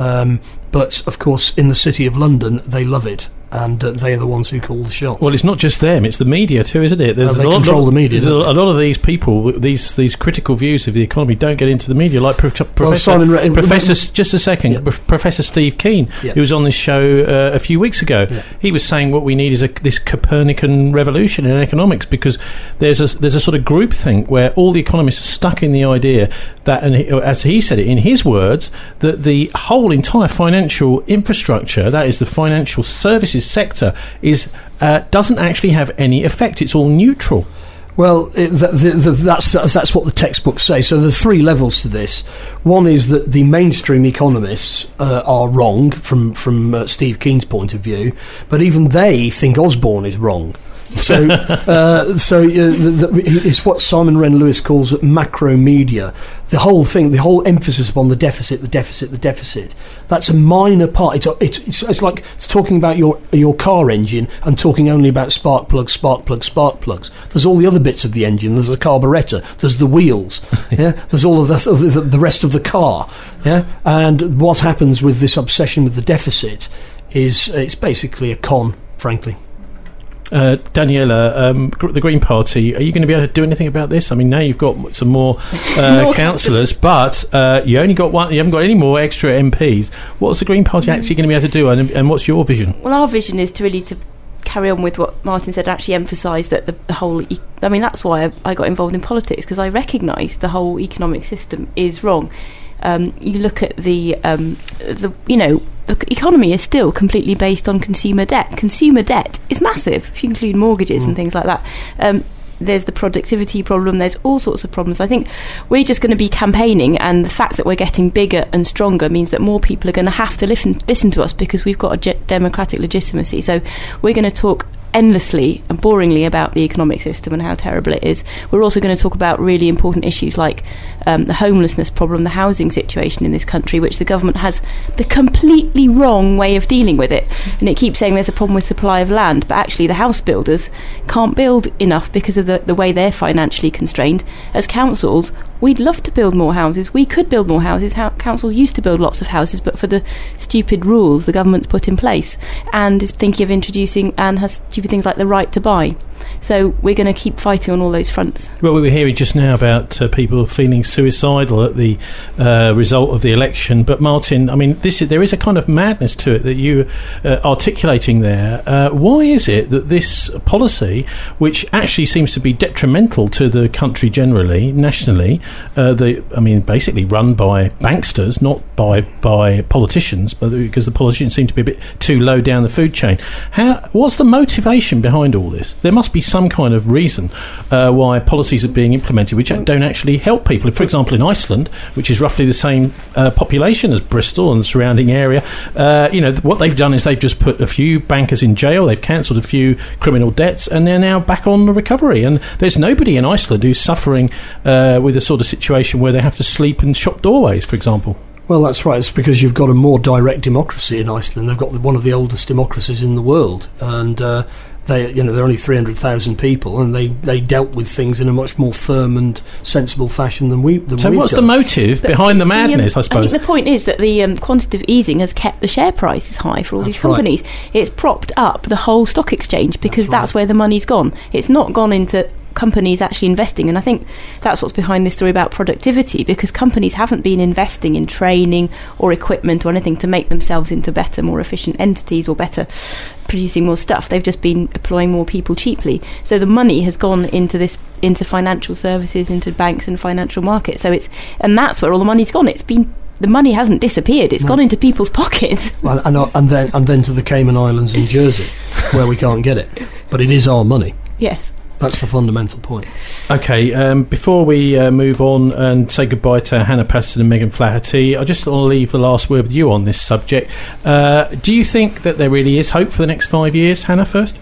But, of course, in the City of London, they love it. And they are the ones who call the shots. Well, it's not just them; it's the media too, isn't it? They control the media. A lot of these people, these critical views of the economy, don't get into the media. Like Professor Steve Keen, who was on this show a few weeks ago, he was saying what we need is this Copernican revolution in economics, because there's a sort of groupthink where all the economists are stuck in the idea that, and as he said it in his words, that the whole entire financial infrastructure, that is the financial services sector, doesn't actually have any effect. It's all neutral. Well, that's what the textbooks say. So there's three levels to this. One is that the mainstream economists are wrong from Steve Keen's point of view, but even they think Osborne is wrong. So it's what Simon Wren Lewis calls macro media. The whole thing, the whole emphasis upon the deficit. That's a minor part. It's like talking about your car engine and talking only about spark plugs. There's all the other bits of the engine. There's the carburettor. There's the wheels. Yeah. There's all of the rest of the car. Yeah. And what happens with this obsession with the deficit is it's basically a con, frankly. Daniela, the Green Party, are you going to be able to do anything about this? I mean, now you've got some more councillors, but you only got one. You haven't got any more extra MPs. What's the Green Party actually going to be able to do, and what's your vision? Well, our vision is to carry on with what Martin said, actually emphasise that the whole... I mean, that's why I got involved in politics, because I recognise the whole economic system is wrong. You look at the economy is still completely based on consumer debt. Consumer debt is massive, if you include mortgages and things like that. There's the productivity problem, there's all sorts of problems. I think we're just going to be campaigning, and the fact that we're getting bigger and stronger means that more people are going to have to listen to us, because we've got a democratic legitimacy. So we're going to talk endlessly and boringly about the economic system and how terrible it is. We're also going to talk about really important issues like the homelessness problem, the housing situation in this country, which the government has the completely wrong way of dealing with it. And it keeps saying there's a problem with supply of land, but actually the house builders can't build enough because of the way they're financially constrained. As councils, we'd love to build more houses. We could build more houses. Councils used to build lots of houses, but for the stupid rules the government's put in place, and is thinking of introducing and has stupid things like the right to buy. So we're going to keep fighting on all those fronts. Well, we were hearing just now about people feeling suicidal at the result of the election. But Martin, I mean, there is a kind of madness to it that you articulating there. Why is it that this policy, which actually seems to be detrimental to the country generally, nationally, basically run by banksters, not by politicians, but because the politicians seem to be a bit too low down the food chain. What's the motivation behind all this? There must be some kind of reason why policies are being implemented which don't actually help people. For example, in Iceland, which is roughly the same population as Bristol and the surrounding area, what they've done is they've just put a few bankers in jail, they've cancelled a few criminal debts, and they're now back on the recovery. And there's nobody in Iceland who's suffering with a sort of situation wwhere they have to sleep in shop doorways, for example. Well, that's right. It's because you've got a more direct democracy in Iceland. They've got one of the oldest democracies in the world, and they're only 300,000 people, and they dealt with things in a much more firm and sensible fashion than we've done. So what's the motive behind the madness, I suppose? I think the point is that the quantitative easing has kept the share prices high for all these companies. Right. It's propped up the whole stock exchange because that's where the money's gone. It's not gone into companies actually investing, and I think that's what's behind this story about productivity, because companies haven't been investing in training or equipment or anything to make themselves into better, more efficient entities or better producing more stuff. They've just been employing more people cheaply. So the money has gone into financial services, into banks and financial markets. And that's where all the money's gone. The money hasn't disappeared. It's gone into people's pockets. Well, and then to the Cayman Islands and Jersey, where we can't get it. But it is our money. Yes. That's the fundamental point. Okay, before we move on and say goodbye to Hannah Patterson and Megan Flaherty, I just want to leave the last word with you on this subject. Do you think that there really is hope for the next 5 years? Hannah, first?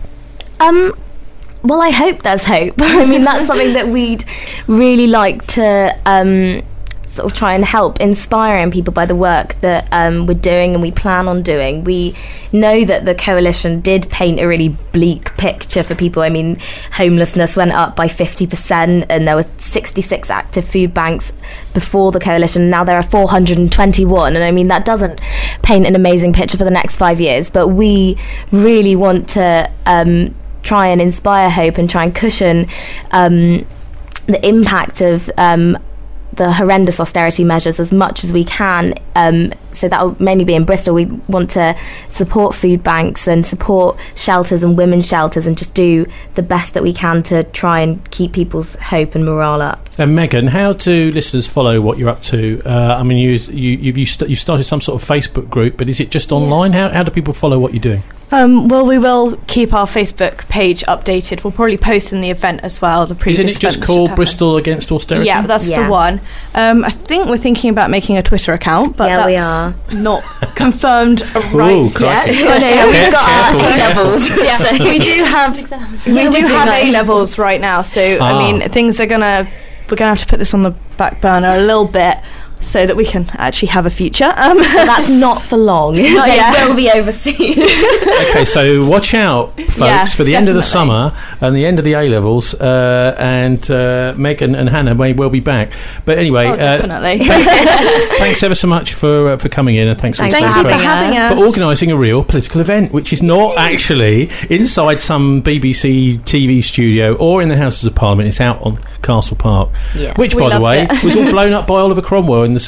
Well, I hope there's hope. I mean, that's something that we'd really like to sort of try and help inspiring people by the work that we're doing and we plan on doing. We know that the coalition did paint a really bleak picture for people. I mean, homelessness went up by 50%, and there were 66 active food banks before the coalition. Now there are 421, and I mean, that doesn't paint an amazing picture for the next 5 years, but we really want to try and inspire hope and try and cushion the impact of the horrendous austerity measures as much as we can. So that will mainly be in Bristol. We want to support food banks and support shelters and women's shelters and just do the best that we can to try and keep people's hope and morale up. And Megan, how do listeners follow what you're up to? I mean, you've started some sort of Facebook group, but is it just online? Yes. How do people follow what you're doing? Well, we will keep our Facebook page updated. We'll probably post in the event as well. The previous Isn't it just called Bristol Against Austerity? Yeah, that's the one. I think we're thinking about making a Twitter account, but that's we are. Not confirmed right yet. We've got our A-levels. Yeah, so we do have A-levels right now. So I mean, we're gonna have to put this on the back burner a little bit. so that we can actually have a future. But that's not for long. Not they yet. will be overseen. Okay, so watch out, folks, Yes, for the end of the definitely. summer and the end of the A-levels, and Megan and Hannah may well be back. But anyway, definitely. thanks ever so much for coming in, and thanks Thank also you for having us. for organising a real political event, which is not actually inside some BBC TV studio or in the Houses of Parliament. It's out on Castle Park, Yeah. which, We by the loved way, it. was all blown up by Oliver Cromwell in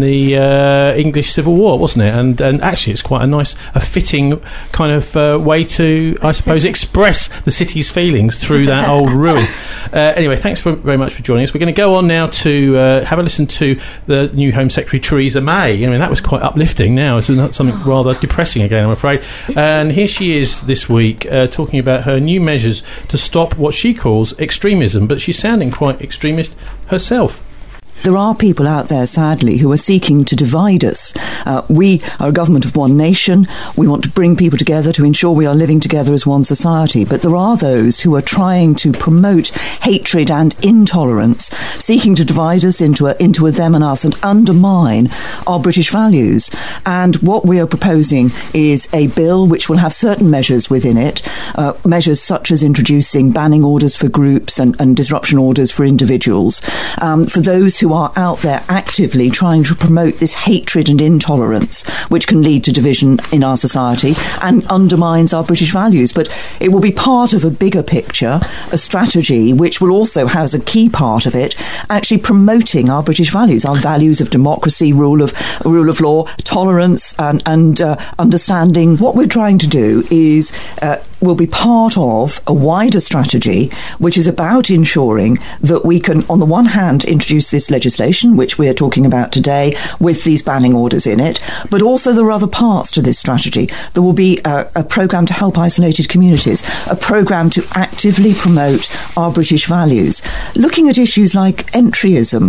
the English Civil War, wasn't it? And actually, it's quite a fitting kind of way to, I suppose, express the city's feelings through that old ruin. Anyway, thanks very much for joining us. We're going to go on now to have a listen to the new Home Secretary Theresa May. I mean, that was quite uplifting. Now it's something rather depressing again, I'm afraid. And here she is this week talking about her new measures to stop what she calls extremism, but she's sounding quite extremist herself. There are people out there, sadly, who are seeking to divide us. We are a government of one nation. We want to bring people together to ensure we are living together as one society. But there are those who are trying to promote hatred and intolerance, seeking to divide us into a them and us and undermine our British values. And what we are proposing is a bill which will have certain measures within it, measures such as introducing banning orders for groups and disruption orders for individuals. For those who are out there actively trying to promote this hatred and intolerance, which can lead to division in our society and undermines our British values. But it will be part of a bigger picture, a strategy which will also have as a key part of it actually promoting our British values, our values of democracy, rule of law, tolerance and understanding. What we're trying to do is will be part of a wider strategy which is about ensuring that we can, on the one hand, introduce this legislation, which we're talking about today, with these banning orders in it, but also there are other parts to this strategy. There will be a programme to help isolated communities, a programme to actively promote our British values, looking at issues like entryism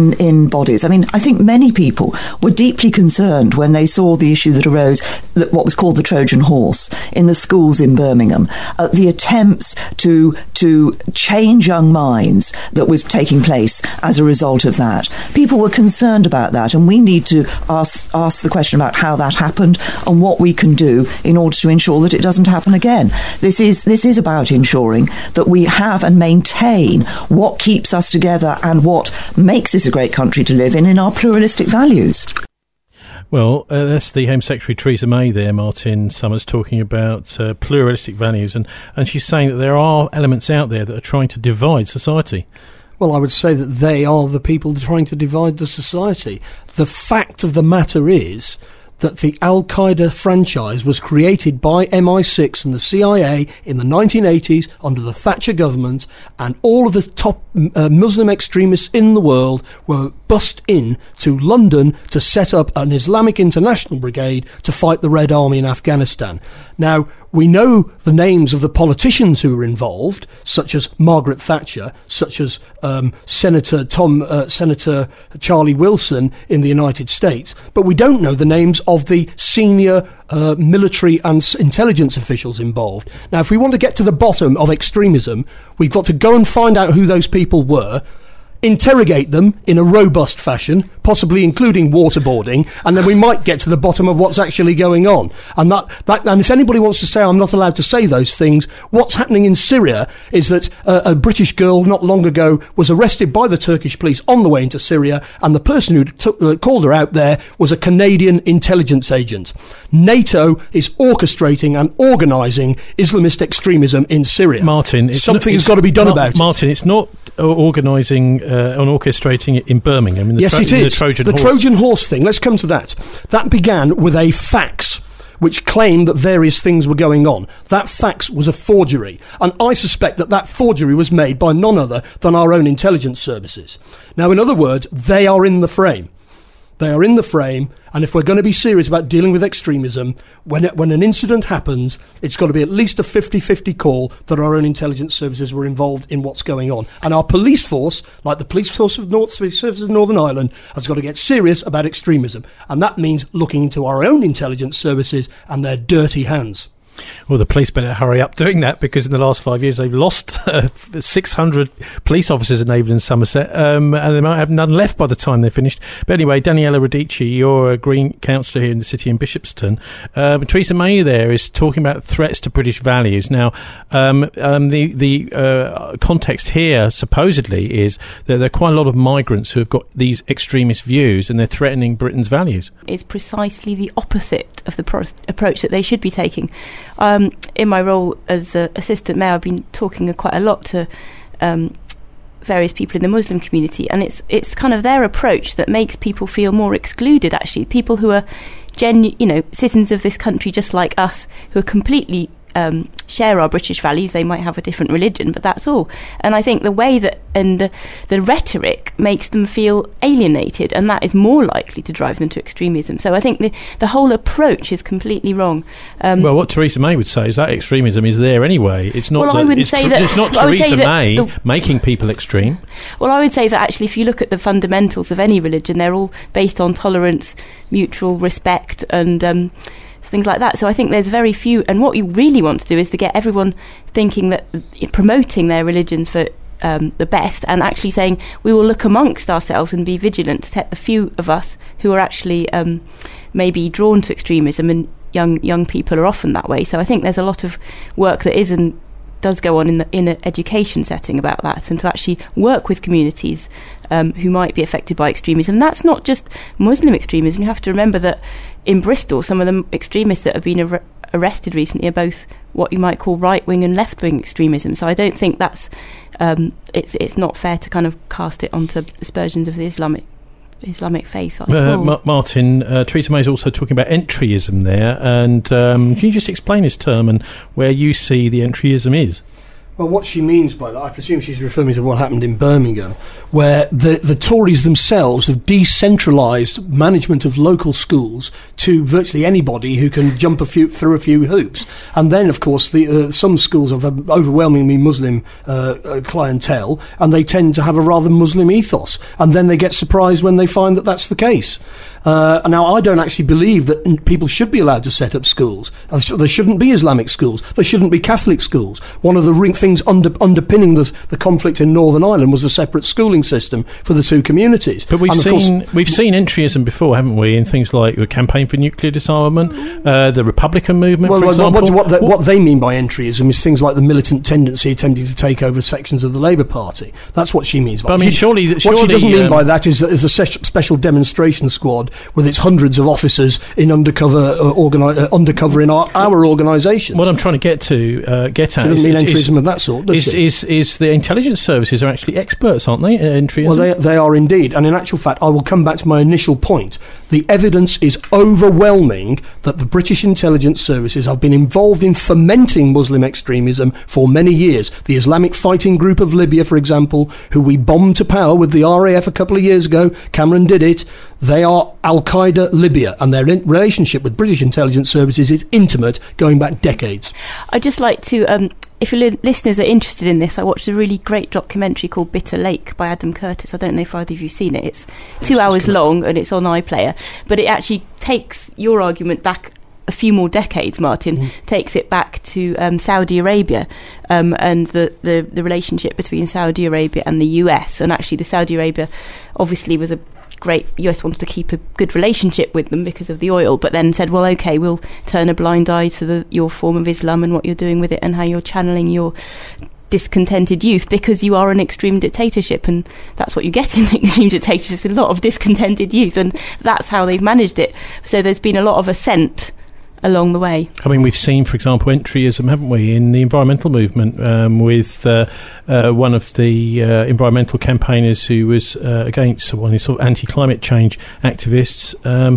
in bodies. I mean, I think many people were deeply concerned when they saw the issue that arose, what was called the Trojan horse, in the schools in Birmingham, the attempts to change young minds that was taking place as a result of that. People were concerned about that, and we need to ask the question about how that happened and what we can do in order to ensure that it doesn't happen again. This is about ensuring that we have and maintain what keeps us together and what makes this a great country to live in our pluralistic values. Well, that's the Home Secretary Theresa May there, Martin Summers, talking about pluralistic values, and she's saying that there are elements out there that are trying to divide society. Well, I would say that they are the people trying to divide the society. The fact of the matter is that the Al-Qaeda franchise was created by MI6 and the CIA in the 1980s under the Thatcher government, and all of the top Muslim extremists in the world were bussed in to London to set up an Islamic International Brigade to fight the Red Army in Afghanistan. Now, we know the names of the politicians who were involved, such as Margaret Thatcher, such as Senator Charlie Wilson in the United States, but we don't know the names of the senior military and intelligence officials involved. Now, if we want to get to the bottom of extremism, we've got to go and find out who those people were, interrogate them in a robust fashion, possibly including waterboarding, and then we might get to the bottom of what's actually going on. And and if anybody wants to say I'm not allowed to say those things, what's happening in Syria is that a British girl not long ago was arrested by the Turkish police on the way into Syria, and the person who called her out there was a Canadian intelligence agent. NATO is orchestrating and organising Islamist extremism in Syria. Martin, something's got to be done about it. Martin, it's not organising and orchestrating it in Birmingham. Yes, it is. The Trojan horse thing. Let's come to that. That began with a fax which claimed that various things were going on. That fax was a forgery, and I suspect that forgery was made by none other than our own intelligence services. Now, in other words, they are in the frame. They are in the frame, and if we're going to be serious about dealing with extremism, when an incident happens, it's got to be at least a 50-50 call that our own intelligence services were involved in what's going on. And our police force, like the police force of Northern Ireland, has got to get serious about extremism. And that means looking into our own intelligence services and their dirty hands. Well, the police better hurry up doing that, because in the last 5 years they've lost 600 police officers in Avon and Somerset, and they might have none left by the time they're finished. But anyway, Daniela Radici, you're a Green councillor here in the city in Bishopston. Theresa May there is talking about threats to British values. Now, the context here supposedly is that there are quite a lot of migrants who have got these extremist views and they're threatening Britain's values. It's precisely the opposite of the approach that they should be taking. In my role as assistant mayor, I've been talking quite a lot to various people in the Muslim community, and it's kind of their approach that makes people feel more excluded. Actually, people who are citizens of this country just like us, who are completely share our British values. They might have a different religion, but that's all. And I think the way that and the rhetoric makes them feel alienated, and that is more likely to drive them to extremism. So I think the whole approach is completely wrong. Well, what Theresa May would say is that extremism is there anyway. It's not. Well, I wouldn't say that. It's not Theresa May making people extreme. Well, I would say that actually, if you look at the fundamentals of any religion, they're all based on tolerance, mutual respect, and things like that. So I think there's very few, and what you really want to do is to get everyone thinking that promoting their religions for the best, and actually saying we will look amongst ourselves and be vigilant to take the few of us who are actually maybe drawn to extremism, and young people are often that way. So I think there's a lot of work that does go on in an education setting about that, and to actually work with communities who might be affected by extremism. That's not just Muslim extremism. You have to remember that in Bristol, some of the extremists that have been arrested recently are both what you might call right-wing and left-wing extremism. So I don't think that's it's not fair to kind of cast it onto aspersions of the Islamic faith. Martin, Theresa May is also talking about entryism there, and can you just explain this term and where you see the entryism is? Well, what she means by that, I presume she's referring to what happened in Birmingham, where the Tories themselves have decentralised management of local schools to virtually anybody who can jump through a few hoops. And then, of course, some schools have overwhelmingly Muslim clientele, and they tend to have a rather Muslim ethos. And then they get surprised when they find that that's the case. Now, I don't actually believe that people should be allowed to set up schools. There shouldn't be Islamic schools. There shouldn't be Catholic schools. One of the things underpinning the conflict in Northern Ireland was a separate schooling system for the two communities. But we've seen entryism before, haven't we, in things like the campaign for nuclear disarmament, the Republican movement, for example. What they mean by entryism is things like the militant tendency attempting to take over sections of the Labour Party. That's what she means. But I mean, surely what she doesn't mean by that is a special demonstration squad with its hundreds of officers in undercover in our organisation. What I'm trying to get at she doesn't mean entryism of that sort, does she? Is the intelligence services are actually experts, aren't they, in entryism? Well, they are indeed. And in actual fact, I will come back to my initial point. The evidence is overwhelming that the British intelligence services have been involved in fomenting Muslim extremism for many years. The Islamic Fighting Group of Libya, for example, who we bombed to power with the RAF a couple of years ago, Cameron did it. They are Al-Qaeda Libya, and their relationship with British intelligence services is intimate, going back decades. I'd just like to, if your listeners are interested in this, I watched a really great documentary called Bitter Lake by Adam Curtis. I don't know if either of you have seen it. It's 2 hours long, and it's on iPlayer. But it actually takes your argument back a few more decades, Martin, takes it back to Saudi Arabia and the relationship between Saudi Arabia and the US. And actually, the Saudi Arabia obviously was a great, US wanted to keep a good relationship with them because of the oil, but then said, well, okay, we'll turn a blind eye to your form of Islam and what you're doing with it and how you're channeling your discontented youth, because you are an extreme dictatorship, and that's what you get in extreme dictatorships, a lot of discontented youth, and that's how they've managed it. So there's been a lot of assent along the way. I mean, we've seen, for example, entryism, haven't we, in the environmental movement, with one of the environmental campaigners who was against one of these sort of anti-climate change activists.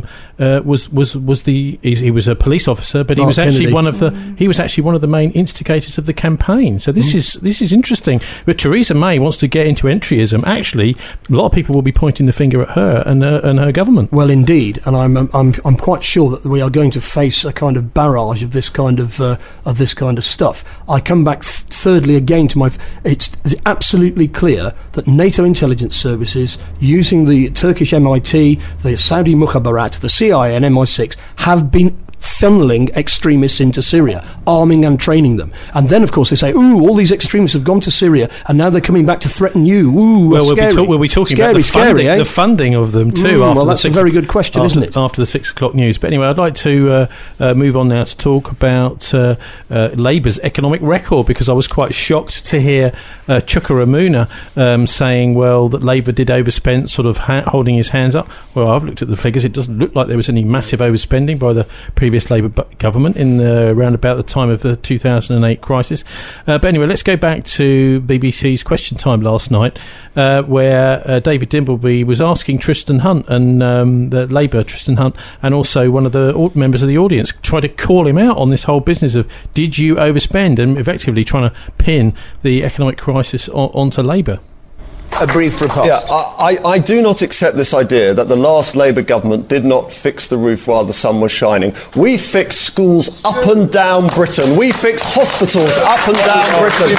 He was a police officer, but he was actually one of the main instigators of the campaign. So this is interesting. But Theresa May wants to get into entryism. Actually, a lot of people will be pointing the finger at her and her government. Well, indeed, and I'm quite sure that we are going to face a kind of barrage of this kind of stuff. I come back thirdly again to it's absolutely clear that NATO intelligence services, using the Turkish MIT, the Saudi Mukhabarat, the CIA and MI6, have been funneling extremists into Syria, arming and training them. And then, of course, they say, ooh, all these extremists have gone to Syria and now they're coming back to threaten you. Ooh, well, scary. we'll be talking scary, about the scary, funding, eh? the funding of them too. Well, that's a very good question, isn't it? After the 6 o'clock news. But anyway, I'd like to move on now to talk about Labour's economic record, because I was quite shocked to hear Chuka Umunna saying, well, that Labour did overspend, sort of holding his hands up. Well, I've looked at the figures. It doesn't look like there was any massive overspending by the previous Labour government in around about the time of the 2008 crisis. But anyway, let's go back to BBC's Question Time last night, where David Dimbleby was asking Tristan Hunt and the Labour Tristan Hunt, and also one of the members of the audience, tried to call him out on this whole business of did you overspend, and effectively trying to pin the economic crisis onto Labour. A brief riposte. Yeah, I do not accept this idea that the last Labour government did not fix the roof while the sun was shining. We fixed schools up and down Britain. We fixed hospitals up and down Britain.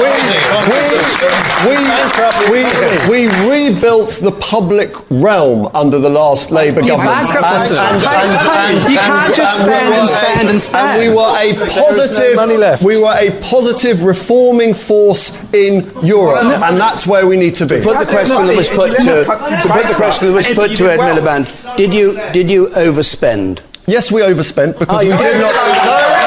We rebuilt the public realm under the last Labour government. You can't just spend and spend. And we were a positive reforming force in Europe, and that's where we need to be. To put the question that was put to Ed Miliband, did you overspend? Yes, we overspent because we did not.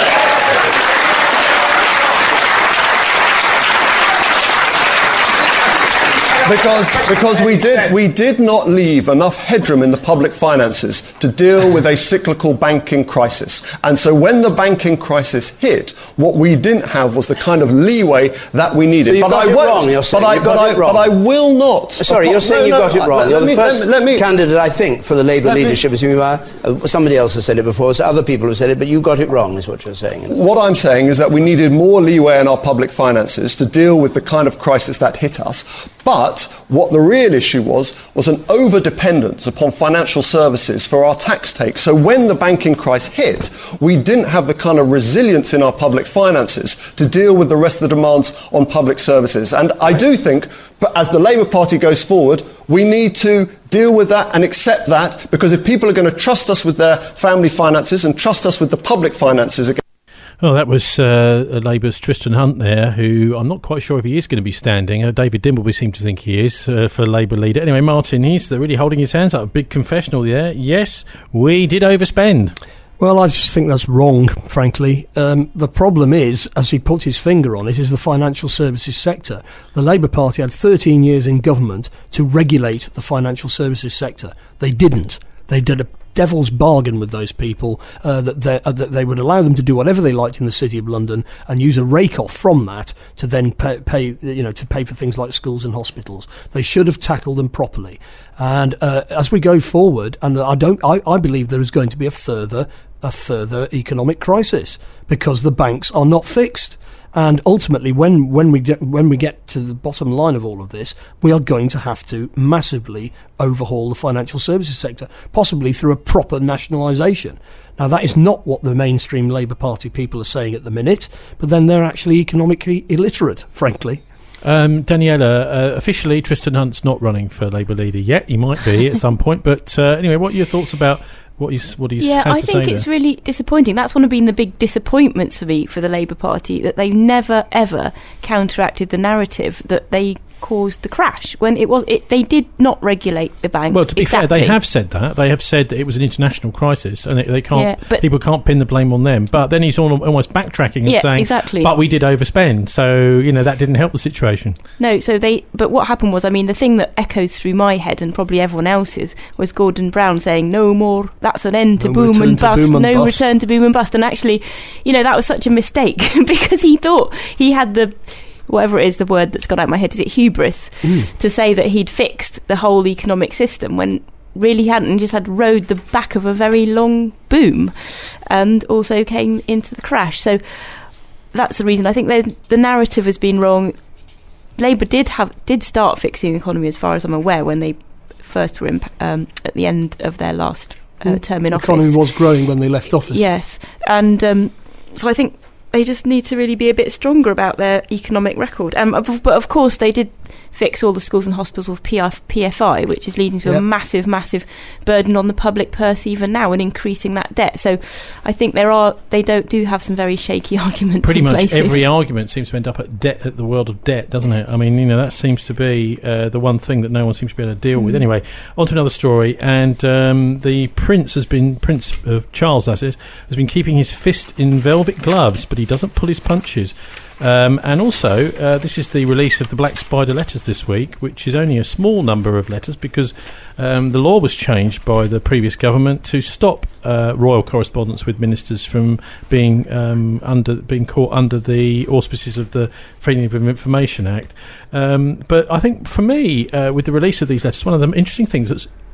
Because we did not leave enough headroom in the public finances to deal with a cyclical banking crisis. And so when the banking crisis hit, what we didn't have was the kind of leeway that we needed. So you got it wrong, you're saying. But I will not. Sorry, you're saying you got it wrong. You're the first candidate, I think, for the Labour leadership. Somebody else has said it before, so other people have said it, but you got it wrong, is what you're saying. What I'm saying is that we needed more leeway in our public finances to deal with the kind of crisis that hit us. But what the real issue was an over-dependence upon financial services for our tax take. So when the banking crisis hit, we didn't have the kind of resilience in our public finances to deal with the rest of the demands on public services. And I do think, as the Labour Party goes forward, we need to deal with that and accept that, because if people are going to trust us with their family finances and trust us with the public finances again. Well, that was Labour's Tristan Hunt there, who I'm not quite sure if he is going to be standing. David Dimbleby seemed to think he is for Labour leader. Anyway, Martin, he's really holding his hands up. A big confessional there. Yes, we did overspend. Well, I just think that's wrong, frankly. The problem is, as he put his finger on it, is the financial services sector. The Labour Party had 13 years in government to regulate the financial services sector. They didn't. They did a devil's bargain with those people that they would allow them to do whatever they liked in the City of London and use a rake off from that to then pay for things like schools and hospitals. They should have tackled them properly. And as we go forward, and I believe there is going to be a further economic crisis because the banks are not fixed. And ultimately, when we get to the bottom line of all of this, we are going to have to massively overhaul the financial services sector, possibly through a proper nationalisation. Now, that is not what the mainstream Labour Party people are saying at the minute, but then they're actually economically illiterate, frankly. Daniela, officially Tristan Hunt's not running for Labour leader yet. He might be at some point. But anyway, what are your thoughts about what he's had to say there? I think it's really disappointing. That's one of been the big disappointments for me, for the Labour Party, that they never ever counteracted the narrative that they caused the crash when they did not regulate the banks. Well, to be fair, they have said that. They have said that it was an international crisis and they can't. People can't pin the blame on them. But then he's almost backtracking and saying, exactly. But we did overspend, so that didn't help the situation. No, but what happened was, the thing that echoes through my head and probably everyone else's was Gordon Brown saying, "No more. That's an end to boom and bust. No return to boom and bust." And actually, that was such a mistake because he thought he had the. Whatever it is, the word that's gone out of my head, is it hubris, to say that he'd fixed the whole economic system when really he hadn't, and just had rode the back of a very long boom and also came into the crash. So that's the reason. I think the narrative has been wrong. Labour did start fixing the economy, as far as I'm aware, when they first were at the end of their last term in office. The economy was growing when they left office. Yes, and so I think they just need to really be a bit stronger about their economic record. But of course, they did fix all the schools and hospitals with PFI, which is leading to a massive, massive burden on the public purse even now and increasing that debt. So I think they do have some very shaky arguments. Pretty much places. Every argument seems to end up at the world of debt, doesn't it? I mean, that seems to be the one thing that no one seems to be able to deal with. Anyway, on to another story, and the Prince Charles, that is, has been keeping his fist in velvet gloves, but he doesn't pull his punches. And also, this is the release of the Black Spider letters this week, which is only a small number of letters because the law was changed by the previous government to stop royal correspondence with ministers from being caught under the auspices of the Freedom of Information Act. But I think for me, with the release of these letters, one of the interesting things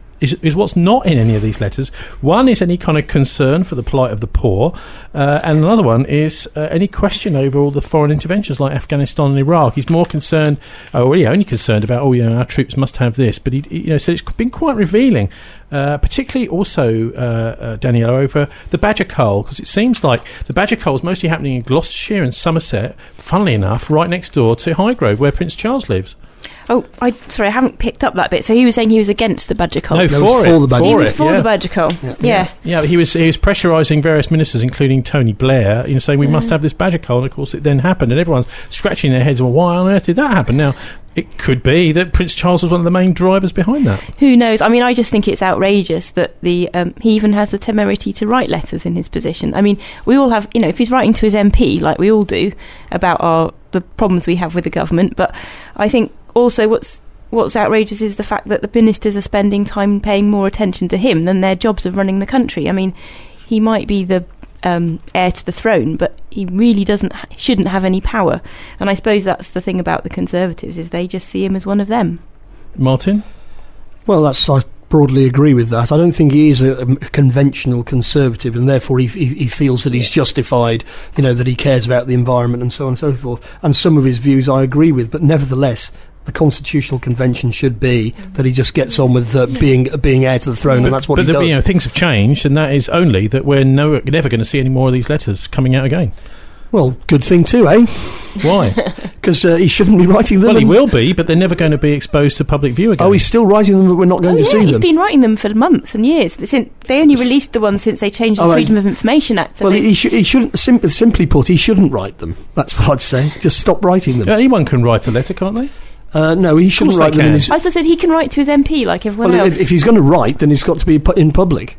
is what's not in any of these letters. One is any kind of concern for the plight of the poor, and another one is any question over all the foreign interventions like Afghanistan and Iraq. He's more concerned, only concerned about, our troops must have this. But so it's been quite revealing, particularly also, Daniela, over the badger cull, because it seems like the badger cull is mostly happening in Gloucestershire and Somerset, funnily enough, right next door to Highgrove, where Prince Charles lives. Oh, I haven't picked up that bit. So he was saying he was against the badger cull. No, for the badger cull. He was for the badger cull. Yeah, he was pressurising various ministers, including Tony Blair, saying we must have this badger cull. And of course, it then happened, and everyone's scratching their heads. Well, why on earth did that happen? Now, it could be that Prince Charles was one of the main drivers behind that. Who knows? I mean, I just think it's outrageous that he even has the temerity to write letters in his position. I mean, we all have, if he's writing to his MP, like we all do, about the problems we have with the government. But I think also what's outrageous is the fact that the ministers are spending time paying more attention to him than their jobs of running the country. I mean, he might be the heir to the throne, but he really shouldn't have any power. And I suppose that's the thing about the Conservatives, is they just see him as one of them. Martin? Well, I broadly agree with that. I don't think he is a conventional Conservative, and therefore he feels that he's justified, that he cares about the environment and so on and so forth. And some of his views I agree with, but nevertheless, the Constitutional Convention should be that he just gets on with being heir to the throne, and that's what he does. But things have changed, and that is only that we're never going to see any more of these letters coming out again. Well, good thing too, eh? Why? Because he shouldn't be writing them. Well, he will be, but they're never going to be exposed to public view again. Oh, he's still writing them, but we're not going to see them. He's been writing them for months and years. They only released the ones since they changed the Freedom of Information Act. Well, he shouldn't. Simply put, he shouldn't write them. That's what I'd say. Just stop writing them. Anyone can write a letter, can't they? No, he shouldn't write them. As I said, he can write to his MP like everyone else. If he's going to write, then he's got to be in public.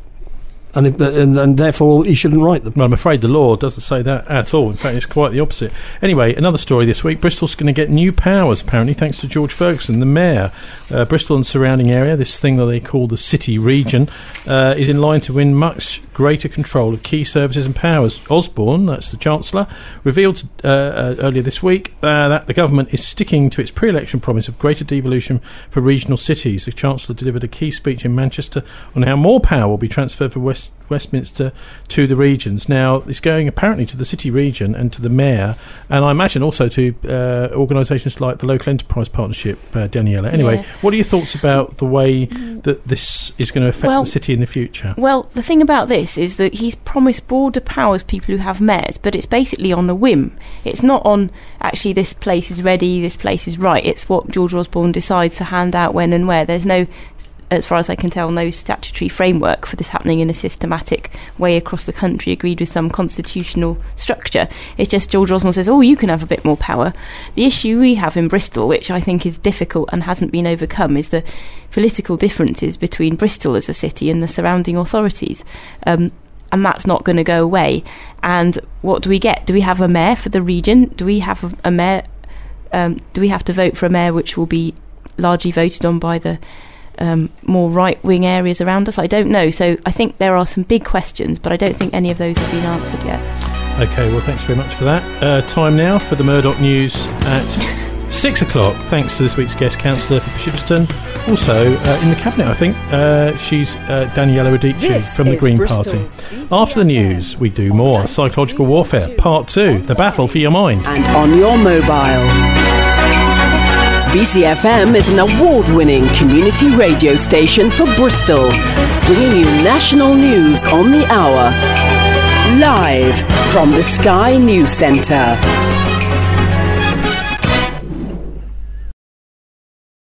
And therefore he shouldn't write them. Well, I'm afraid the law doesn't say that at all. In fact, it's quite the opposite. Anyway, another story this week. Bristol's going to get new powers, apparently, thanks to George Ferguson, the mayor. Bristol and surrounding area, this thing that they call the city region, is in line to win much greater control of key services and powers. Osborne, that's the Chancellor, revealed earlier this week that the government is sticking to its pre-election promise of greater devolution for regional cities. The Chancellor delivered a key speech in Manchester on how more power will be transferred from Westminster to the regions. Now, it's going apparently to the city region and to the mayor, and I imagine also to organisations like the Local Enterprise Partnership, Daniela. Anyway, what are your thoughts about the way that this is going to affect the city in the future? Well, the thing about this is that he's promised broader powers people who have mayors, but it's basically on the whim. It's not on, actually, this place is ready, this place is right. It's what George Osborne decides to hand out when and where. There's no, as far as I can tell, no statutory framework for this happening in a systematic way across the country, agreed with some constitutional structure. It's just George Osborne says, you can have a bit more power. The issue we have in Bristol, which I think is difficult and hasn't been overcome, is the political differences between Bristol as a city and the surrounding authorities. And that's not going to go away. And what do we get? Do we have a mayor for the region? Do we have a mayor? Do we have to vote for a mayor which will be largely voted on by the more right-wing areas around us? I don't know. So I think there are some big questions, but I don't think any of those have been answered yet. OK, well, thanks very much for that. Time now for the Murdoch News at 6 o'clock. Thanks to this week's guest councillor for Bishopston. Also, in the Cabinet, I think, she's Daniela Radici from the Green Party. After the news, we do more. Psychological Warfare, Part 2, The Battle for Your Mind. And on your mobile. BCFM is an award-winning community radio station for Bristol, bringing you national news on the hour, live from the Sky News Centre.